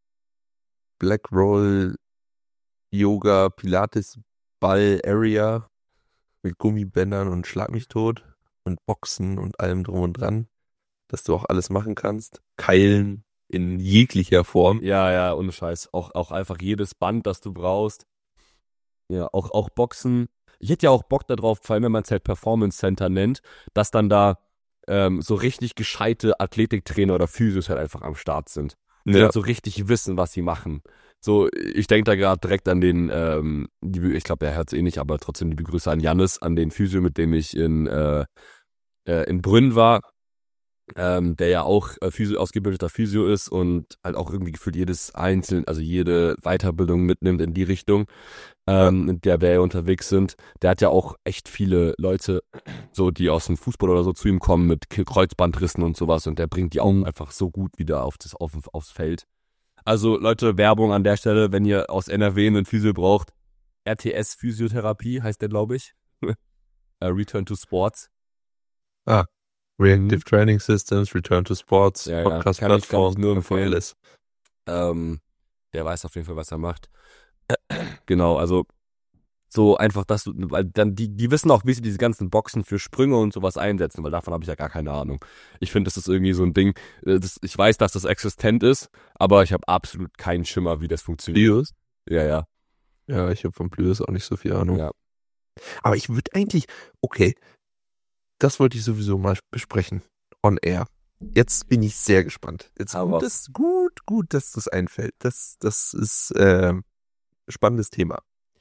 Black Roll Yoga Pilates Ball Area mit Gummibändern und Schlag mich tot und Boxen und allem drum und dran, dass du auch alles machen kannst. Keilen in jeglicher Form. Ja, ja, ohne Scheiß. Auch, auch einfach jedes Band, das du brauchst. Ja, auch, auch Boxen. Ich hätte ja auch Bock darauf, vor allem wenn man es halt Performance Center nennt, dass dann da ähm, so richtig gescheite Athletiktrainer oder Physios halt einfach am Start sind. Die Ja. halt so richtig wissen, was sie machen. So, ich denke da gerade direkt an den, ähm, die, ich glaube, er hört es eh nicht, aber trotzdem liebe Grüße an Jannis, an den Physio, mit dem ich in, äh, äh, in Brünn war. Ähm, der ja auch äh, Physio, ausgebildeter Physio ist und halt auch irgendwie gefühlt jedes einzelne, also jede Weiterbildung mitnimmt in die Richtung, ähm, in der wir ja unterwegs sind. Der hat ja auch echt viele Leute, so die aus dem Fußball oder so zu ihm kommen mit Kreuzbandrissen und sowas und der bringt die auch einfach so gut wieder auf das, auf, aufs Feld. Also Leute, Werbung an der Stelle, wenn ihr aus N R W einen Physio braucht, R T S Physiotherapie heißt der, glaube ich. uh, Return to Sports. Ah. Reactive Training Systems, Return to Sports, Ja, ja. Kann ich, Podcast-Plattform, kann ich nur empfehlen. alles. Ähm, der weiß auf jeden Fall, was er macht. Genau, also so einfach, dass du, weil dann die, die wissen auch, wie sie diese ganzen Boxen für Sprünge und sowas einsetzen, weil davon habe ich ja gar keine Ahnung. Ich finde, das ist irgendwie so ein Ding, äh, das, ich weiß, dass das existent ist, aber ich habe absolut keinen Schimmer, wie das funktioniert. Plius? Ja, ja. Ja, ich habe von Plius auch nicht so viel Ahnung. Ja. Aber ich würde eigentlich, okay, das wollte ich sowieso mal besprechen, on air. Jetzt bin ich sehr gespannt. Jetzt Aber- gut, das, gut, gut, dass das einfällt. Das, das ist äh, spannendes Thema.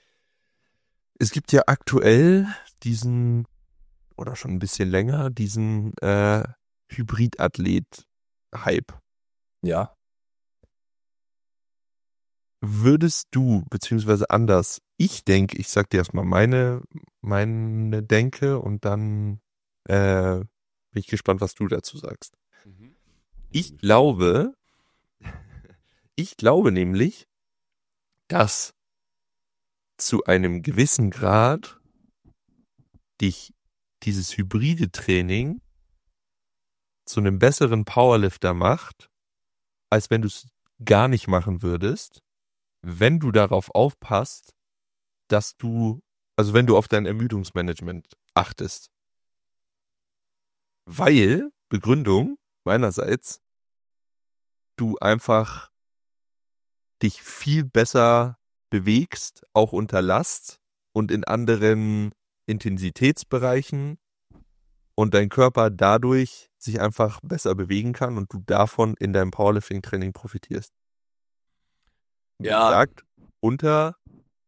Es gibt ja aktuell diesen, oder schon ein bisschen länger, diesen äh, Hybridathlet-Hype. Ja. Würdest du, beziehungsweise anders, ich denke, ich sag dir erstmal meine, meine Denke und dann äh, bin ich gespannt, was du dazu sagst. Ich glaube, ich glaube nämlich, dass zu einem gewissen Grad dich dieses hybride Training zu einem besseren Powerlifter macht, als wenn du es gar nicht machen würdest, wenn du darauf aufpasst, dass du, also wenn du auf dein Ermüdungsmanagement achtest. Weil, Begründung meinerseits, du einfach dich viel besser bewegst, auch unter Last und in anderen Intensitätsbereichen und dein Körper dadurch sich einfach besser bewegen kann und du davon in deinem Powerlifting-Training profitierst. Wie Ja. gesagt, unter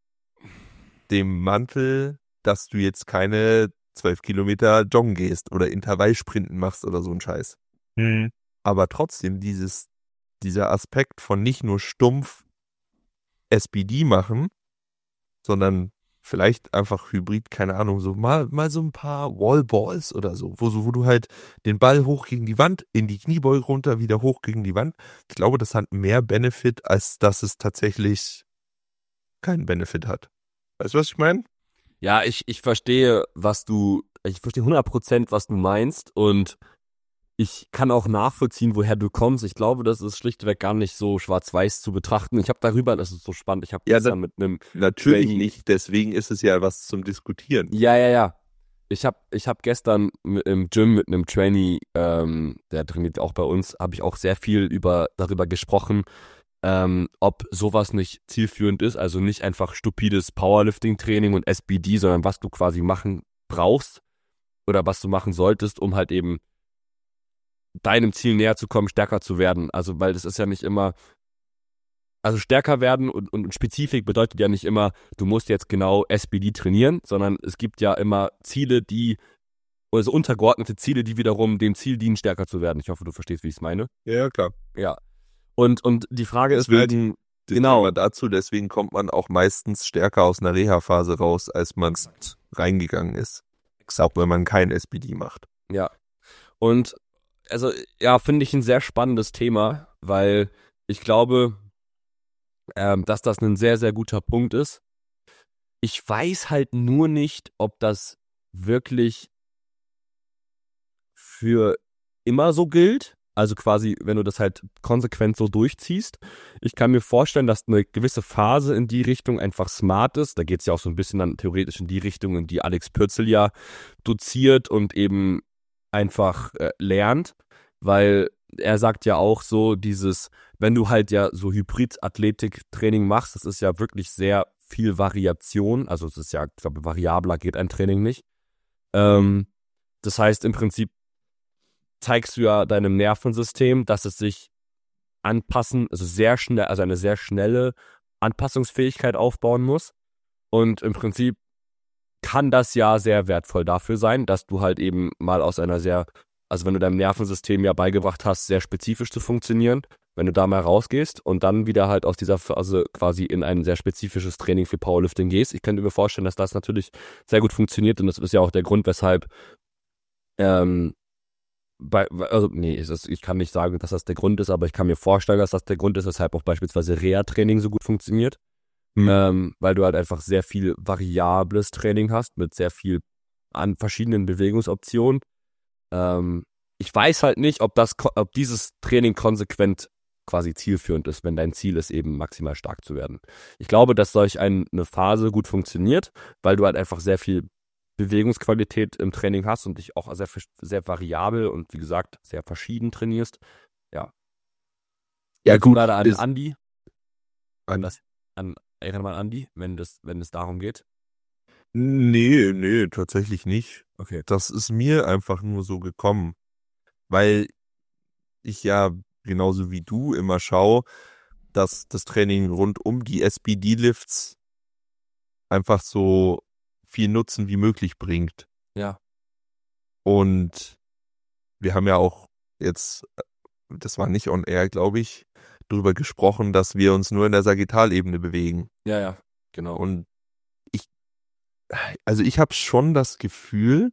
dem Mantel, dass du jetzt keine zwölf Kilometer joggen gehst oder Intervallsprinten machst oder so ein Scheiß. Hm. Aber trotzdem dieses, dieser Aspekt von nicht nur stumpf S B D machen, sondern vielleicht einfach hybrid, keine Ahnung, so mal, mal so ein paar Wallballs oder so, wo, so, wo du halt den Ball hoch gegen die Wand, in die Kniebeuge runter, wieder hoch gegen die Wand. Ich glaube, das hat mehr Benefit, als dass es tatsächlich keinen Benefit hat. Weißt du, was ich meine? Ja, ich, ich verstehe, was du, ich verstehe hundert Prozent, was du meinst und ich kann auch nachvollziehen, woher du kommst. Ich glaube, das ist schlichtweg gar nicht so schwarz-weiß zu betrachten. Ich habe darüber, das ist so spannend, ich habe Ja, gestern da- mit einem, Natürlich Training- nicht, deswegen ist es ja was zum Diskutieren. ja, ja, ja. Ich habe ich hab gestern mit, im Gym mit einem Trainee, ähm, der trainiert auch bei uns, habe ich auch sehr viel über darüber gesprochen, ähm, ob sowas nicht zielführend ist, also nicht einfach stupides Powerlifting-Training und S B D, sondern was du quasi machen brauchst oder was du machen solltest, um halt eben deinem Ziel näher zu kommen, stärker zu werden. Also, weil das ist ja nicht immer, also stärker werden und, und Spezifik bedeutet ja nicht immer, du musst jetzt genau S B D trainieren, sondern es gibt ja immer Ziele, die, also untergeordnete Ziele, die wiederum dem Ziel dienen, stärker zu werden. Ich hoffe, du verstehst, wie ich es meine. Ja, klar. Ja. Und, und die Frage ist halt, Deswegen, genau. genau dazu, deswegen kommt man auch meistens stärker aus einer Reha-Phase raus, als man reingegangen ist. Auch wenn man kein S B D macht. ja. Und also, ja, finde ich ein sehr spannendes Thema, weil ich glaube, ähm, dass das ein sehr, sehr guter Punkt ist. Ich weiß halt nur nicht, ob das wirklich für immer so gilt. Also quasi, wenn du das halt konsequent so durchziehst. Ich kann mir vorstellen, dass eine gewisse Phase in die Richtung einfach smart ist. Da geht es ja auch so ein bisschen dann theoretisch in die Richtung, in die Alex Pürzel ja doziert und eben einfach äh, lernt. Weil er sagt ja auch so, dieses, wenn du halt ja so Hybrid-Athletik-Training machst, das ist ja wirklich sehr viel Variation. Also es ist ja, ich glaube, variabler geht ein Training nicht. Ähm, das heißt, im Prinzip zeigst du ja deinem Nervensystem, dass es sich anpassen, also sehr schnell, also eine sehr schnelle Anpassungsfähigkeit aufbauen muss. Und im Prinzip kann das ja sehr wertvoll dafür sein, dass du halt eben mal aus einer sehr, also wenn du deinem Nervensystem ja beigebracht hast, sehr spezifisch zu funktionieren, wenn du da mal rausgehst und dann wieder halt aus dieser Phase quasi in ein sehr spezifisches Training für Powerlifting gehst. Ich könnte mir vorstellen, dass das natürlich sehr gut funktioniert und das ist ja auch der Grund, weshalb ähm, bei, also nee, es ist, ich kann nicht sagen, dass das der Grund ist, aber ich kann mir vorstellen, dass das der Grund ist, weshalb auch beispielsweise Reha-Training so gut funktioniert. Mhm. Ähm, weil du halt einfach sehr viel variables Training hast mit sehr viel an verschiedenen Bewegungsoptionen. Ähm, ich weiß halt nicht, ob das, ob dieses Training konsequent quasi zielführend ist, wenn dein Ziel ist, eben maximal stark zu werden. Ich glaube, dass solch ein, eine Phase gut funktioniert, weil du halt einfach sehr viel Bewegungsqualität im Training hast und dich auch sehr, sehr variabel und wie gesagt, sehr verschieden trainierst. Ja. Ja, Jetzt gut. gerade an ist- Andi. An An- das, an, erinnere mal an Andi, wenn das, wenn es darum geht. Nee, nee, tatsächlich nicht. Okay. Das ist mir einfach nur so gekommen, weil ich ja genauso wie du immer schaue, dass das Training rund um die S B D-Lifts einfach so viel Nutzen wie möglich bringt. Ja. Und wir haben ja auch jetzt, das war nicht on air, glaube ich, darüber gesprochen, dass wir uns nur in der Sagittalebene bewegen. Ja, ja, genau. Und ich, also ich habe schon das Gefühl,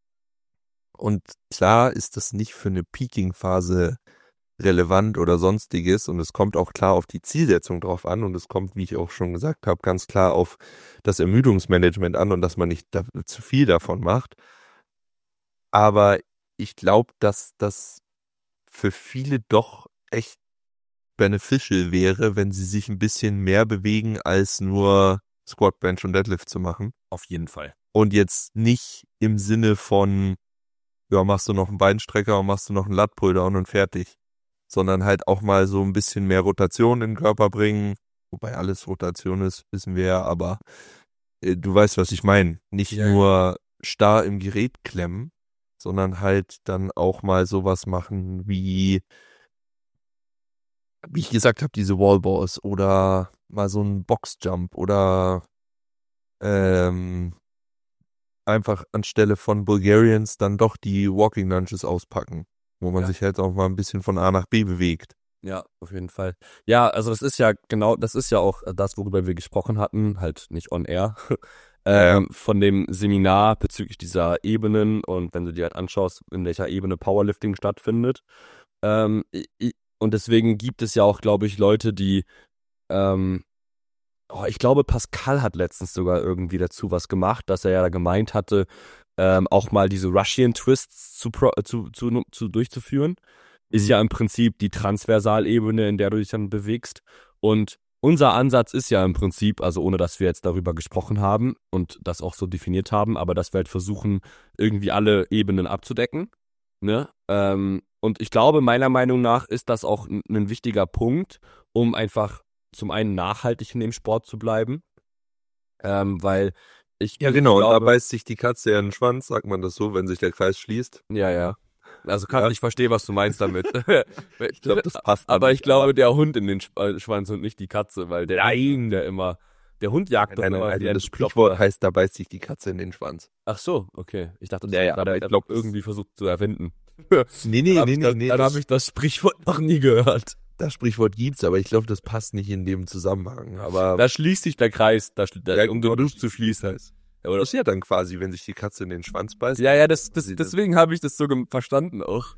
und klar ist das nicht für eine Peaking-Phase relevant oder sonstiges und es kommt auch klar auf die Zielsetzung drauf an und es kommt, wie ich auch schon gesagt habe, ganz klar auf das Ermüdungsmanagement an und dass man nicht da, zu viel davon macht. Aber ich glaube, dass das für viele doch echt beneficial wäre, wenn sie sich ein bisschen mehr bewegen, als nur Squat, Bench und Deadlift zu machen. Auf jeden Fall. Und jetzt nicht im Sinne von, ja, machst du noch einen Beinstrecker und machst du noch einen Lat-Pulldown und fertig. Sondern halt auch mal so ein bisschen mehr Rotation in den Körper bringen. Wobei alles Rotation ist, wissen wir ja, aber äh, du weißt, was ich meine. Nicht Ja. nur starr im Gerät klemmen, sondern halt dann auch mal sowas machen wie, wie ich gesagt habe, diese Wallballs oder mal so ein Boxjump oder ähm, einfach anstelle von Bulgarians dann doch die Walking Lunges auspacken, wo man Ja. sich halt auch mal ein bisschen von A nach B bewegt. Ja, auf jeden Fall. Ja, also das ist ja genau, das ist ja auch das, worüber wir gesprochen hatten, halt nicht on air, Ja. ähm, von dem Seminar bezüglich dieser Ebenen und wenn du dir halt anschaust, in welcher Ebene Powerlifting stattfindet. Ähm, i- und deswegen gibt es ja auch, glaube ich, Leute, die, ähm, oh, ich glaube, Pascal hat letztens sogar irgendwie dazu was gemacht, dass er ja gemeint hatte, ähm, auch mal diese Russian Twists zu, pro, zu, zu, zu durchzuführen. Ist ja im Prinzip die Transversalebene, in der du dich dann bewegst. Und unser Ansatz ist ja im Prinzip, also ohne dass wir jetzt darüber gesprochen haben und das auch so definiert haben, aber dass wir halt versuchen, irgendwie alle Ebenen abzudecken. Ne? Ähm, und ich glaube, meiner Meinung nach ist das auch ein, ein wichtiger Punkt, um einfach zum einen nachhaltig in dem Sport zu bleiben. Ähm, weil ich. Ja, genau, ich glaube, und da beißt sich die Katze ja in den Schwanz, sagt man das so, wenn sich der Kreis schließt. Ja, ja. Also kann, Ja. ich verstehe, was du meinst damit. Ich glaube, das passt. Aber nicht, ich glaube, der Hund in den Sch- äh, Schwanz und nicht die Katze, weil der, nein, der immer, der Hund jagt doch Nein, nein, immer also die das Endklopfer. Sprichwort heißt, da beißt sich die Katze in den Schwanz. Ach so, okay. Ich dachte, das Ja, ja, hat aber er ich glaub, das- irgendwie versucht zu erfinden. Nee, nee, Dann hab nee, ich nee, das, nee. Dann das, habe ich das Sprichwort noch nie gehört. das Sprichwort gibt's, aber ich glaube, das passt nicht in dem Zusammenhang. Aber Da schließt sich der Kreis, da, schl- da, Ja, um genau, den das Dusch zu schließen. heißt. Ja, oder? Das ist ja dann quasi, wenn sich die Katze in den Schwanz beißt. Ja, ja, das, das, Sie das- deswegen habe ich das so gem- verstanden auch.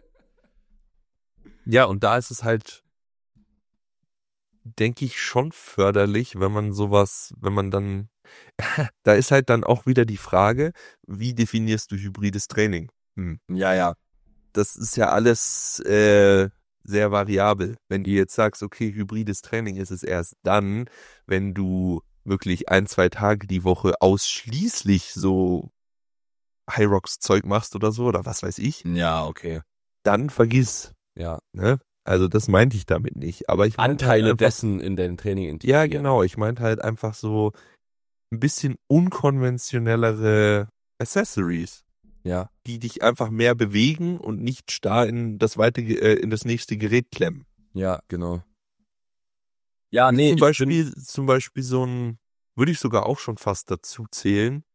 Ja, und da ist es halt, denke ich, schon förderlich, wenn man sowas, wenn man dann da ist halt dann auch wieder die Frage, wie definierst du hybrides Training? Hm. Ja, ja. Das ist ja alles äh, sehr variabel. Wenn du jetzt sagst, okay, hybrides Training ist es erst dann, wenn du wirklich ein, zwei Tage die Woche ausschließlich so High-Rocks-Zeug machst oder so, oder was weiß ich, Ja, okay. dann vergiss. Ja. Ne? Also das meinte ich damit nicht. Aber ich meinte Anteile halt einfach, dessen in dein Training integrieren. ja, genau. Ich meinte halt einfach so ein bisschen unkonventionellere Accessories, Ja. die dich einfach mehr bewegen und nicht starr in das weite, äh, in das nächste Gerät klemmen. Ja, genau. Ja, nee, zum ich Beispiel, zum Beispiel so ein, würde ich sogar auch schon fast dazu zählen.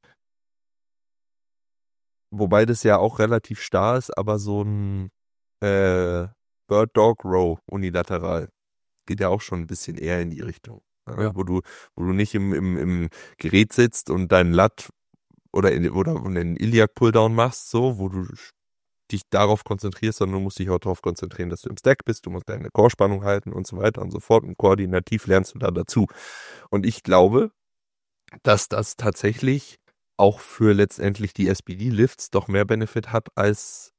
Wobei das ja auch relativ starr ist, aber so ein äh, Bird Dog Row unilateral geht ja auch schon ein bisschen eher in die Richtung. Ja, Ja. Wo du, wo du nicht im, im, im Gerät sitzt und deinen Lat oder in, oder einen Iliac Pulldown machst, so, wo du dich darauf konzentrierst, sondern du musst dich auch darauf konzentrieren, dass du im Stack bist, du musst deine Core-Spannung halten und so weiter und so fort und koordinativ lernst du da dazu. Und ich glaube, dass das tatsächlich auch für letztendlich die S P D-Lifts doch mehr Benefit hat als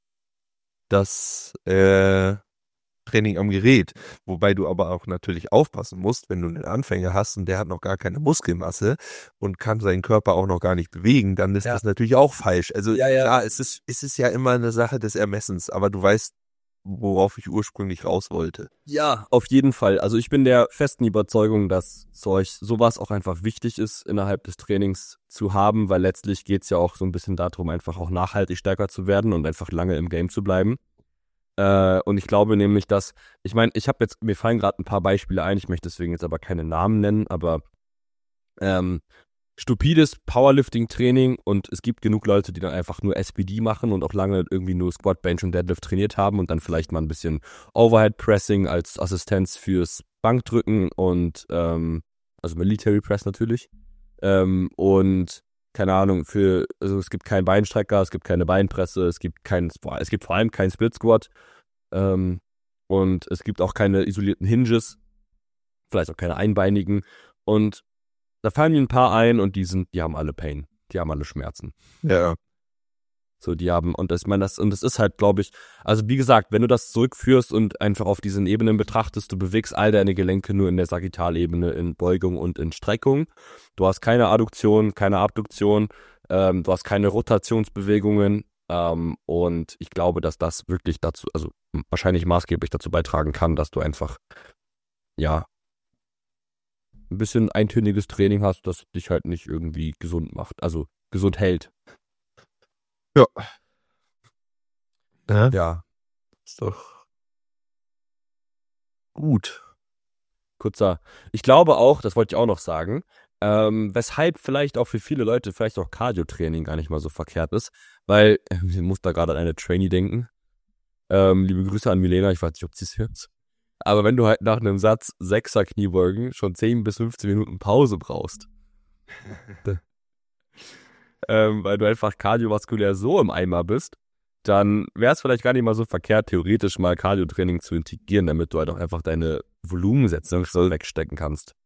das äh, Training am Gerät. Wobei du aber auch natürlich aufpassen musst, wenn du einen Anfänger hast und der hat noch gar keine Muskelmasse und kann seinen Körper auch noch gar nicht bewegen, dann ist Ja. das natürlich auch falsch. Also Ja, ja. klar, es ist, es ist ja immer eine Sache des Ermessens, aber du weißt, worauf ich ursprünglich raus wollte. Ja, auf jeden Fall. Also ich bin der festen Überzeugung, dass solch sowas auch einfach wichtig ist, innerhalb des Trainings zu haben, weil letztlich geht's ja auch so ein bisschen darum, einfach auch nachhaltig stärker zu werden und einfach lange im Game zu bleiben. Äh, und ich glaube nämlich, dass, ich meine, ich habe jetzt, mir fallen gerade ein paar Beispiele ein, ich möchte deswegen jetzt aber keine Namen nennen, aber ähm, stupides Powerlifting-Training und es gibt genug Leute, die dann einfach nur S P D machen und auch lange irgendwie nur Squat, Bench und Deadlift trainiert haben und dann vielleicht mal ein bisschen Overhead-Pressing als Assistenz fürs Bankdrücken und ähm, also Military Press natürlich ähm, und keine Ahnung, für, also es gibt keinen Beinstrecker, es gibt keine Beinpresse, es gibt kein, es gibt vor allem keinen Split Squat ähm, und es gibt auch keine isolierten Hinges, vielleicht auch keine einbeinigen und da fallen mir ein paar ein und die sind, die haben alle Pain, die haben alle Schmerzen. Ja. So, die haben, und das, ich meine, das, und das ist halt, glaube ich, also wie gesagt, wenn du das zurückführst und einfach auf diesen Ebenen betrachtest, du bewegst all deine Gelenke nur in der Sagittalebene, in Beugung und in Streckung. Du hast keine Adduktion, keine Abduktion, ähm, du hast keine Rotationsbewegungen, ähm, und ich glaube, dass das wirklich dazu, also wahrscheinlich maßgeblich dazu beitragen kann, dass du einfach, ja, ein bisschen eintöniges Training hast, das dich halt nicht irgendwie gesund macht, also gesund hält. Ja. Ja. Ja. Ist doch gut. Kurzer, ich glaube auch, das wollte ich auch noch sagen, ähm, weshalb vielleicht auch für viele Leute vielleicht auch Cardio-Training gar nicht mal so verkehrt ist, weil, äh, ich muss da gerade an eine Trainee denken, ähm, liebe Grüße an Milena, ich weiß nicht, ob sie es hört, aber wenn du halt nach einem Satz Sechser Kniebeugen schon zehn bis fünfzehn Minuten Pause brauchst, ähm, weil du einfach kardiovaskulär so im Eimer bist, dann wäre es vielleicht gar nicht mal so verkehrt, theoretisch mal Cardio-Training zu integrieren, damit du halt auch einfach deine Volumensätze wegstecken kannst.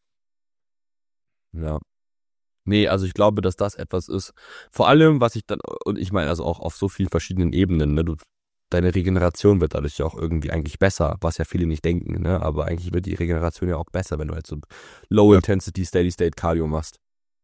Ja. Nee, also ich glaube, dass das etwas ist, vor allem, was ich dann, und ich meine also auch auf so vielen verschiedenen Ebenen, ne, du, deine Regeneration wird dadurch ja auch irgendwie eigentlich besser, was ja viele nicht denken, ne, aber eigentlich wird die Regeneration ja auch besser, wenn du halt so Low-Intensity, Steady-State-Cardio machst.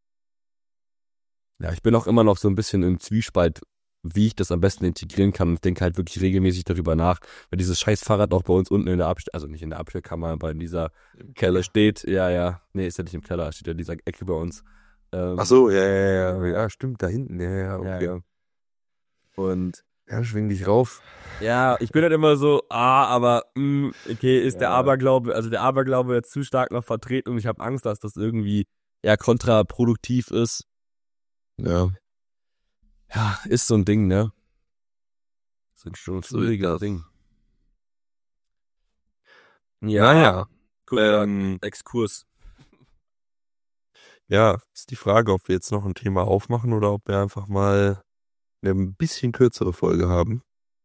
Ja, ich bin auch immer noch so ein bisschen im Zwiespalt, wie ich das am besten integrieren kann und denke halt wirklich regelmäßig darüber nach, weil dieses scheiß Fahrrad auch bei uns unten in der Abstell, also nicht in der Abstellkammer, aber in dieser Keller steht, ja, ja, nee, ist ja nicht im Keller, steht ja in dieser Ecke bei uns. Ähm, Ach so, ja, ja, ja, ja, stimmt, da hinten, ja, ja, okay. Ja, ja. Und Ja, schwing dich rauf. ja, ich bin halt immer so, ah, aber mh, okay, ist der Ja. Aberglaube, also der Aberglaube jetzt zu stark noch vertreten und ich habe Angst, dass das irgendwie eher kontraproduktiv ist. Ja. Ja, ist so ein Ding, ne? So ein So ist schwieriges das. Ding. Naja, kurzer ähm, Exkurs. ja, ist die Frage, ob wir jetzt noch ein Thema aufmachen oder ob wir einfach mal eine ein bisschen kürzere Folge haben.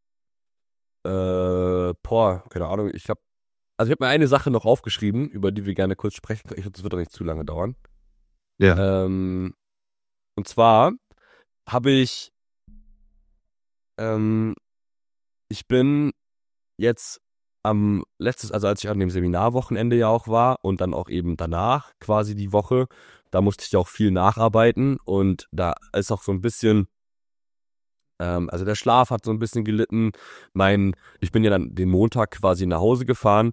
Äh, boah, keine Ahnung, ich hab, also ich habe mir eine Sache noch aufgeschrieben, über die wir gerne kurz sprechen können. Ich glaube, das wird doch nicht zu lange dauern. Ja. Ähm, und zwar habe ich, ähm, ich bin jetzt am letztes, also als ich an dem Seminarwochenende ja auch war und dann auch eben danach quasi die Woche, da musste ich auch viel nacharbeiten und da ist auch so ein bisschen, ähm, also der Schlaf hat so ein bisschen gelitten. Mein, ich bin ja dann den Montag quasi nach Hause gefahren.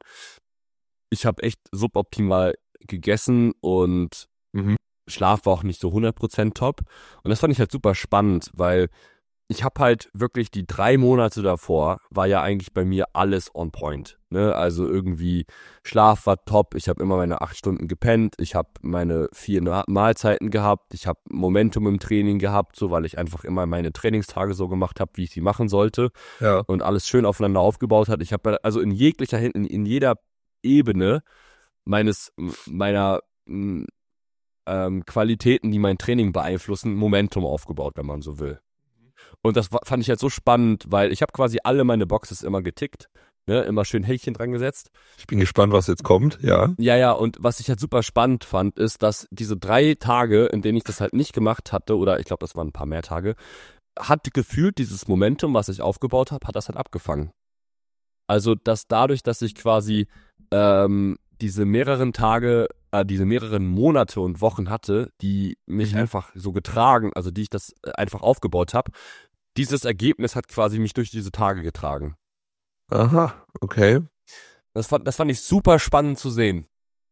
Ich habe echt suboptimal gegessen und Mhm. Schlaf war auch nicht so hundert Prozent top. Und das fand ich halt super spannend, weil ich habe halt wirklich die drei Monate davor, war ja eigentlich bei mir alles on point. Ne? Also irgendwie Schlaf war top, ich habe immer meine acht Stunden gepennt, ich habe meine vier Na- Mahlzeiten gehabt, ich habe Momentum im Training gehabt, so weil ich einfach immer meine Trainingstage so gemacht habe, wie ich sie machen sollte Ja. und alles schön aufeinander aufgebaut hat. Ich habe also in jeglicher, Hin- in, in jeder Ebene meines, meiner m, ähm, Qualitäten, die mein Training beeinflussen, Momentum aufgebaut, wenn man so will. Und das wa- fand ich halt so spannend, weil ich habe quasi alle meine Boxes immer getickt, ne, immer schön Häkchen dran gesetzt. Ich bin gespannt, was jetzt kommt. Ja. Ja, ja, und was ich halt super spannend fand, ist, dass diese drei Tage, in denen ich das halt nicht gemacht hatte, oder ich glaube, das waren ein paar mehr Tage, hat gefühlt dieses Momentum, was ich aufgebaut habe, hat das halt abgefangen. Also, dass dadurch, dass ich quasi ähm, diese mehreren Tage, äh, diese mehreren Monate und Wochen hatte, die mich Mhm. einfach so getragen, also die ich das äh, einfach aufgebaut habe, dieses Ergebnis hat quasi mich durch diese Tage getragen. Aha, okay. Das fand, das fand ich super spannend zu sehen.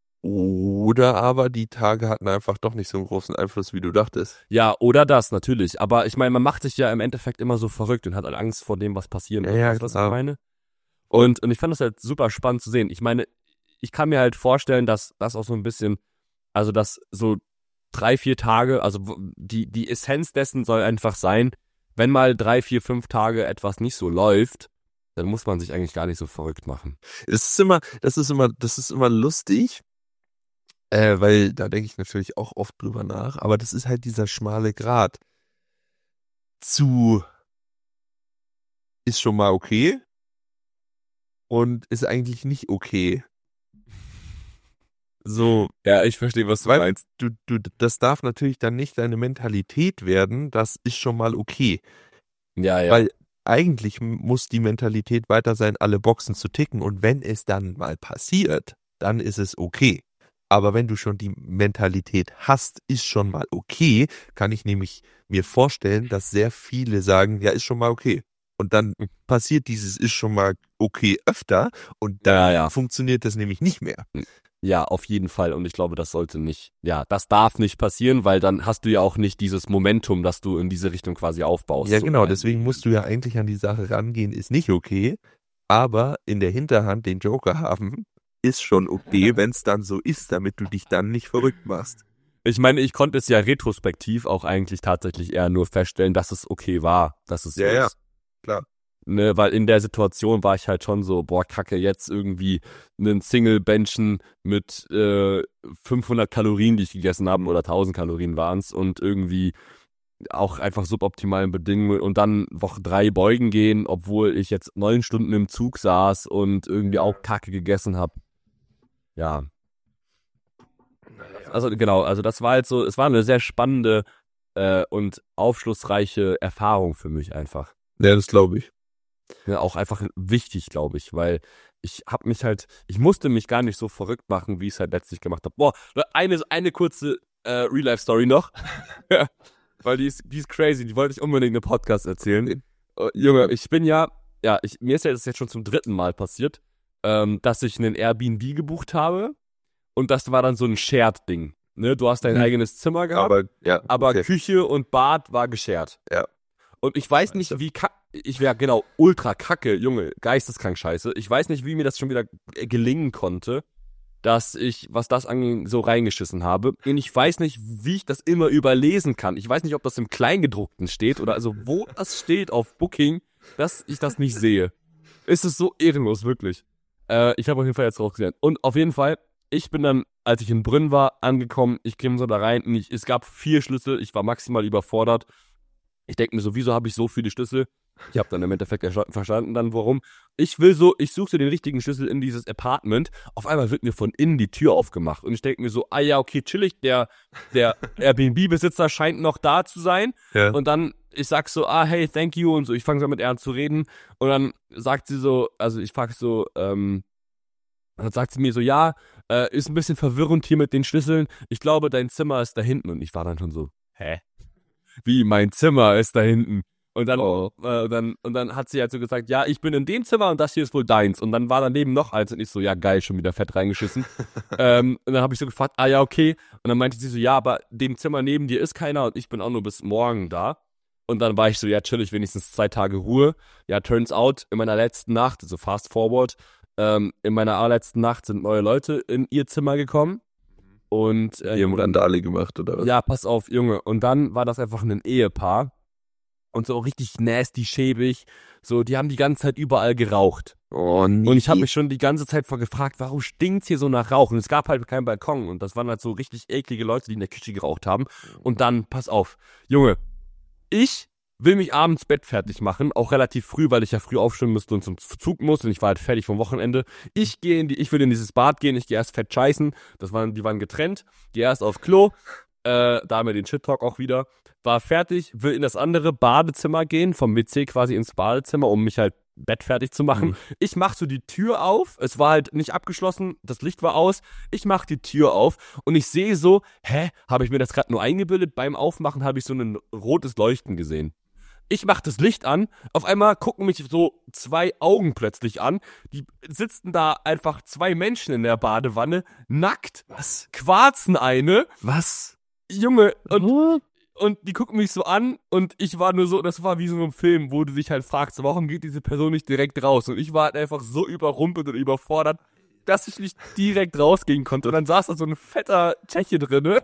Oder aber die Tage hatten einfach doch nicht so einen großen Einfluss, wie du dachtest. Ja, oder das natürlich. Aber ich meine, man macht sich ja im Endeffekt immer so verrückt und hat halt Angst vor dem, was passieren Ja, wird. ja, Weißt du, was ich klar. meine? Und, und ich fand das halt super spannend zu sehen. Ich meine, ich kann mir halt vorstellen, dass das auch so ein bisschen, also dass so drei, vier Tage, also wo- die, die Essenz dessen soll einfach sein, wenn mal drei, vier, fünf Tage etwas nicht so läuft, dann muss man sich eigentlich gar nicht so verrückt machen. Es ist immer, das ist immer, das ist immer lustig, äh, weil da denke ich natürlich auch oft drüber nach, aber das ist halt dieser schmale Grat zu ist schon mal okay und ist eigentlich nicht okay. So, Ja, ich verstehe, was du weil meinst. du, du, das darf natürlich dann nicht deine Mentalität werden, das ist schon mal okay. Ja, ja. Weil eigentlich m- muss die Mentalität weiter sein, alle Boxen zu ticken und wenn es dann mal passiert, dann ist es okay. Aber wenn du schon die Mentalität hast, ist schon mal okay, kann ich nämlich mir vorstellen, dass sehr viele sagen, ja, ist schon mal okay. Und dann passiert dieses ist schon mal okay öfter und dann Ja, ja. funktioniert das nämlich nicht mehr. Ja, auf jeden Fall. Und ich glaube, das sollte nicht, ja, das darf nicht passieren, weil dann hast du ja auch nicht dieses Momentum, das du in diese Richtung quasi aufbaust. Ja, So genau, ein- deswegen musst du ja eigentlich an die Sache rangehen, ist nicht okay, aber in der Hinterhand den Joker haben, ist schon okay, wenn es dann so ist, damit du dich dann nicht verrückt machst. Ich meine, ich konnte es ja retrospektiv auch eigentlich tatsächlich eher nur feststellen, dass es okay war, dass es so Ja, ja, ist. klar. Ne, weil in der Situation war ich halt schon so, boah, kacke, jetzt irgendwie einen Single-Benchen mit äh, fünfhundert Kalorien, die ich gegessen habe, oder tausend Kalorien waren's und irgendwie auch einfach suboptimalen Bedingungen und dann Woche drei beugen gehen, obwohl ich jetzt neun Stunden im Zug saß und irgendwie auch Kacke gegessen habe. Ja, also genau, also das war halt so, es war eine sehr spannende äh, und aufschlussreiche Erfahrung für mich einfach. Ja, das glaube ich. Ja, auch einfach wichtig, glaube ich, weil ich habe mich halt, ich musste mich gar nicht so verrückt machen, wie ich es halt letztlich gemacht habe. Boah, eine, eine kurze äh, Real-Life-Story noch, weil die ist, die ist crazy, die wollte ich unbedingt im Podcast erzählen. Äh, Junge, ich bin ja, ja, ich, mir ist ja das jetzt schon zum dritten Mal passiert, ähm, dass ich einen Airbnb gebucht habe und das war dann so ein Shared-Ding. Ne? Du hast dein Mhm. eigenes Zimmer gehabt, Aber, ja, aber okay. Küche und Bad war geshared. Ja. Und ich weiß nicht, wie kack, ich wäre genau ultra kacke, Junge, geisteskrank scheiße. Ich weiß nicht, wie mir das schon wieder g- gelingen konnte, dass ich, was das anging, so reingeschissen habe. Und ich weiß nicht, wie ich das immer überlesen kann. Ich weiß nicht, ob das im Kleingedruckten steht oder also wo das steht auf Booking, dass ich das nicht sehe. Es ist so ehrenlos, wirklich. Äh, ich habe auf jeden Fall jetzt rausgesehen. Und auf jeden Fall, ich bin dann, als ich in Brünn war, angekommen. Ich kam so da rein. Und ich, es gab vier Schlüssel. Ich war maximal überfordert. Ich denke mir so, wieso habe ich so viele Schlüssel? Ich habe dann im Endeffekt verstanden dann, warum. Ich will so, ich suche so den richtigen Schlüssel in dieses Apartment. Auf einmal wird mir von innen die Tür aufgemacht. Und ich denke mir so, ah ja, okay, chillig, der, der Airbnb-Besitzer scheint noch da zu sein. Ja. Und dann, ich sag so, ah, hey, thank you und so. Ich fange so mit ihr an zu reden. Und dann sagt sie so, also ich frage so, ähm, dann sagt sie mir so, ja, äh, ist ein bisschen verwirrend hier mit den Schlüsseln. Ich glaube, dein Zimmer ist da hinten. Und ich war dann schon so, hä? Wie, mein Zimmer ist da hinten? Und dann, Oh. äh, dann, und dann hat sie halt so gesagt, ja, ich bin in dem Zimmer und das hier ist wohl deins. Und dann war daneben noch eins und ich so, ja geil, schon wieder fett reingeschissen. ähm, und dann habe ich so gefragt, ah ja, okay. Und dann meinte sie so, ja, aber dem Zimmer neben dir ist keiner und ich bin auch nur bis morgen da. Und dann war ich so, ja, chillig, wenigstens zwei Tage Ruhe. Ja, turns out, in meiner letzten Nacht, also fast forward, ähm, in meiner allerletzten Nacht sind neue Leute in ihr Zimmer gekommen. Und äh, Die haben Randale gemacht, oder was? ja, pass auf, Junge. Und dann war das einfach ein Ehepaar. Und so richtig nasty, schäbig. So, die haben die ganze Zeit überall geraucht. Oh, nee. Und ich habe mich schon die ganze Zeit vor gefragt, warum stinkt's hier so nach Rauch? Und es gab halt keinen Balkon. Und das waren halt so richtig eklige Leute, die in der Küche geraucht haben. Und dann, pass auf, Junge, ich will mich abends Bett fertig machen, auch relativ früh, weil ich ja früh aufstehen müsste und zum Zug muss. Und ich war halt fertig vom Wochenende. Ich gehe in die, ich will in dieses Bad gehen, ich gehe erst fett scheißen. Das waren, die waren getrennt. Gehe erst auf Klo. Äh, da haben wir den Shit-Talk auch wieder. War fertig, will in das andere Badezimmer gehen, vom W C quasi ins Badezimmer, um mich halt bettfertig zu machen. Mhm. Ich mach so die Tür auf, es war halt nicht abgeschlossen, das Licht war aus. Ich mach die Tür auf und ich sehe so, hä, habe ich mir das gerade nur eingebildet? Beim Aufmachen habe ich so ein rotes Leuchten gesehen. Ich mach das Licht an, auf einmal gucken mich so zwei Augen plötzlich an. Die sitzen da einfach zwei Menschen in der Badewanne, nackt, Was? quarzen eine. Was? Junge, und, und die gucken mich so an und ich war nur so, das war wie so ein Film, wo du dich halt fragst, warum geht diese Person nicht direkt raus? Und ich war halt einfach so überrumpelt und überfordert, dass ich nicht direkt rausgehen konnte. Und dann saß da so ein fetter Tscheche drinne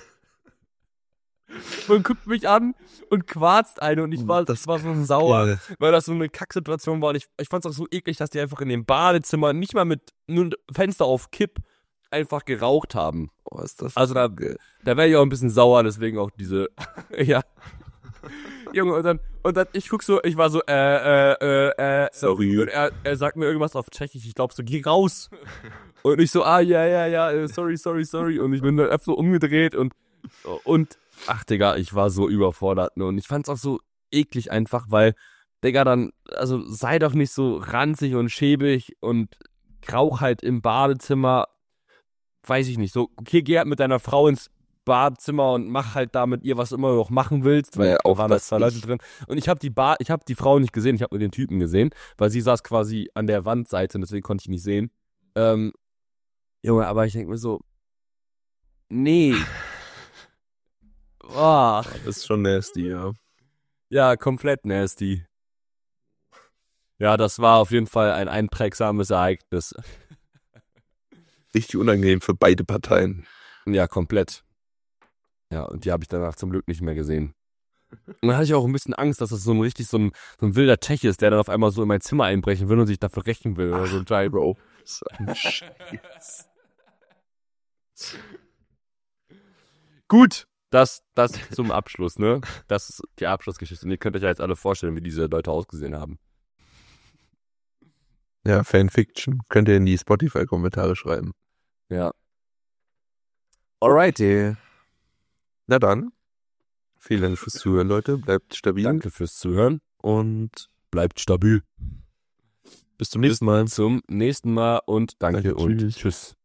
und guckt mich an und quarzt eine und ich war, das war so sauer, Ja. weil das so eine Kacksituation war und ich, ich fand's auch so eklig, dass die einfach in dem Badezimmer nicht mal mit nur Fenster auf Kipp einfach geraucht haben. Oh, ist das Also da, da wäre ich auch ein bisschen sauer, deswegen auch diese, ja. Junge, und dann, und dann, ich guck so, ich war so, äh, äh, äh, äh, Sorry. und er, er sagt mir irgendwas auf Tschechisch, ich glaube so, geh raus. Und ich so, ah, ja, ja, ja, sorry, sorry, sorry. Und ich bin dann einfach so umgedreht und, und, ach, Digga, ich war so überfordert, ne, und ich fand's auch so eklig einfach, weil, Digga, dann, also, sei doch nicht so ranzig und schäbig und rauch halt im Badezimmer, weiß ich nicht, so, okay, geh halt mit deiner Frau ins Badezimmer und mach halt da mit ihr, was immer du auch machen willst, weil Ja, da auch waren da das zwei Leute nicht. drin. Und ich habe die Ba- ich habe die Frau nicht gesehen, ich habe nur den Typen gesehen, weil sie saß quasi an der Wandseite und deswegen konnte ich ihn nicht sehen. Ähm, Junge, aber ich denke mir so, nee. Oh, Das ist schon nasty, ja. ja, komplett nasty. Ja, das war auf jeden Fall ein einprägsames Ereignis. Richtig unangenehm für beide Parteien. Ja, komplett. Ja, und die habe ich danach zum Glück nicht mehr gesehen. Und dann hatte ich auch ein bisschen Angst, dass das so ein richtig so ein, so ein wilder Tscheche ist, der dann auf einmal so in mein Zimmer einbrechen will und sich dafür rächen will. Oder so ein Teil, Bro. So ein Scheiß. Gut, das, das zum Abschluss, ne? Das ist die Abschlussgeschichte. Und ihr könnt euch ja jetzt alle vorstellen, wie diese Leute ausgesehen haben. Ja, Fanfiction. Könnt ihr in die Spotify-Kommentare schreiben. Ja. Alrighty. Na dann. Vielen Dank fürs Zuhören, Leute. Bleibt stabil. Danke fürs Zuhören. Und Bleibt stabil. bis zum nächsten Mal. Zum nächsten Mal und danke, Danke, und tschüss. tschüss.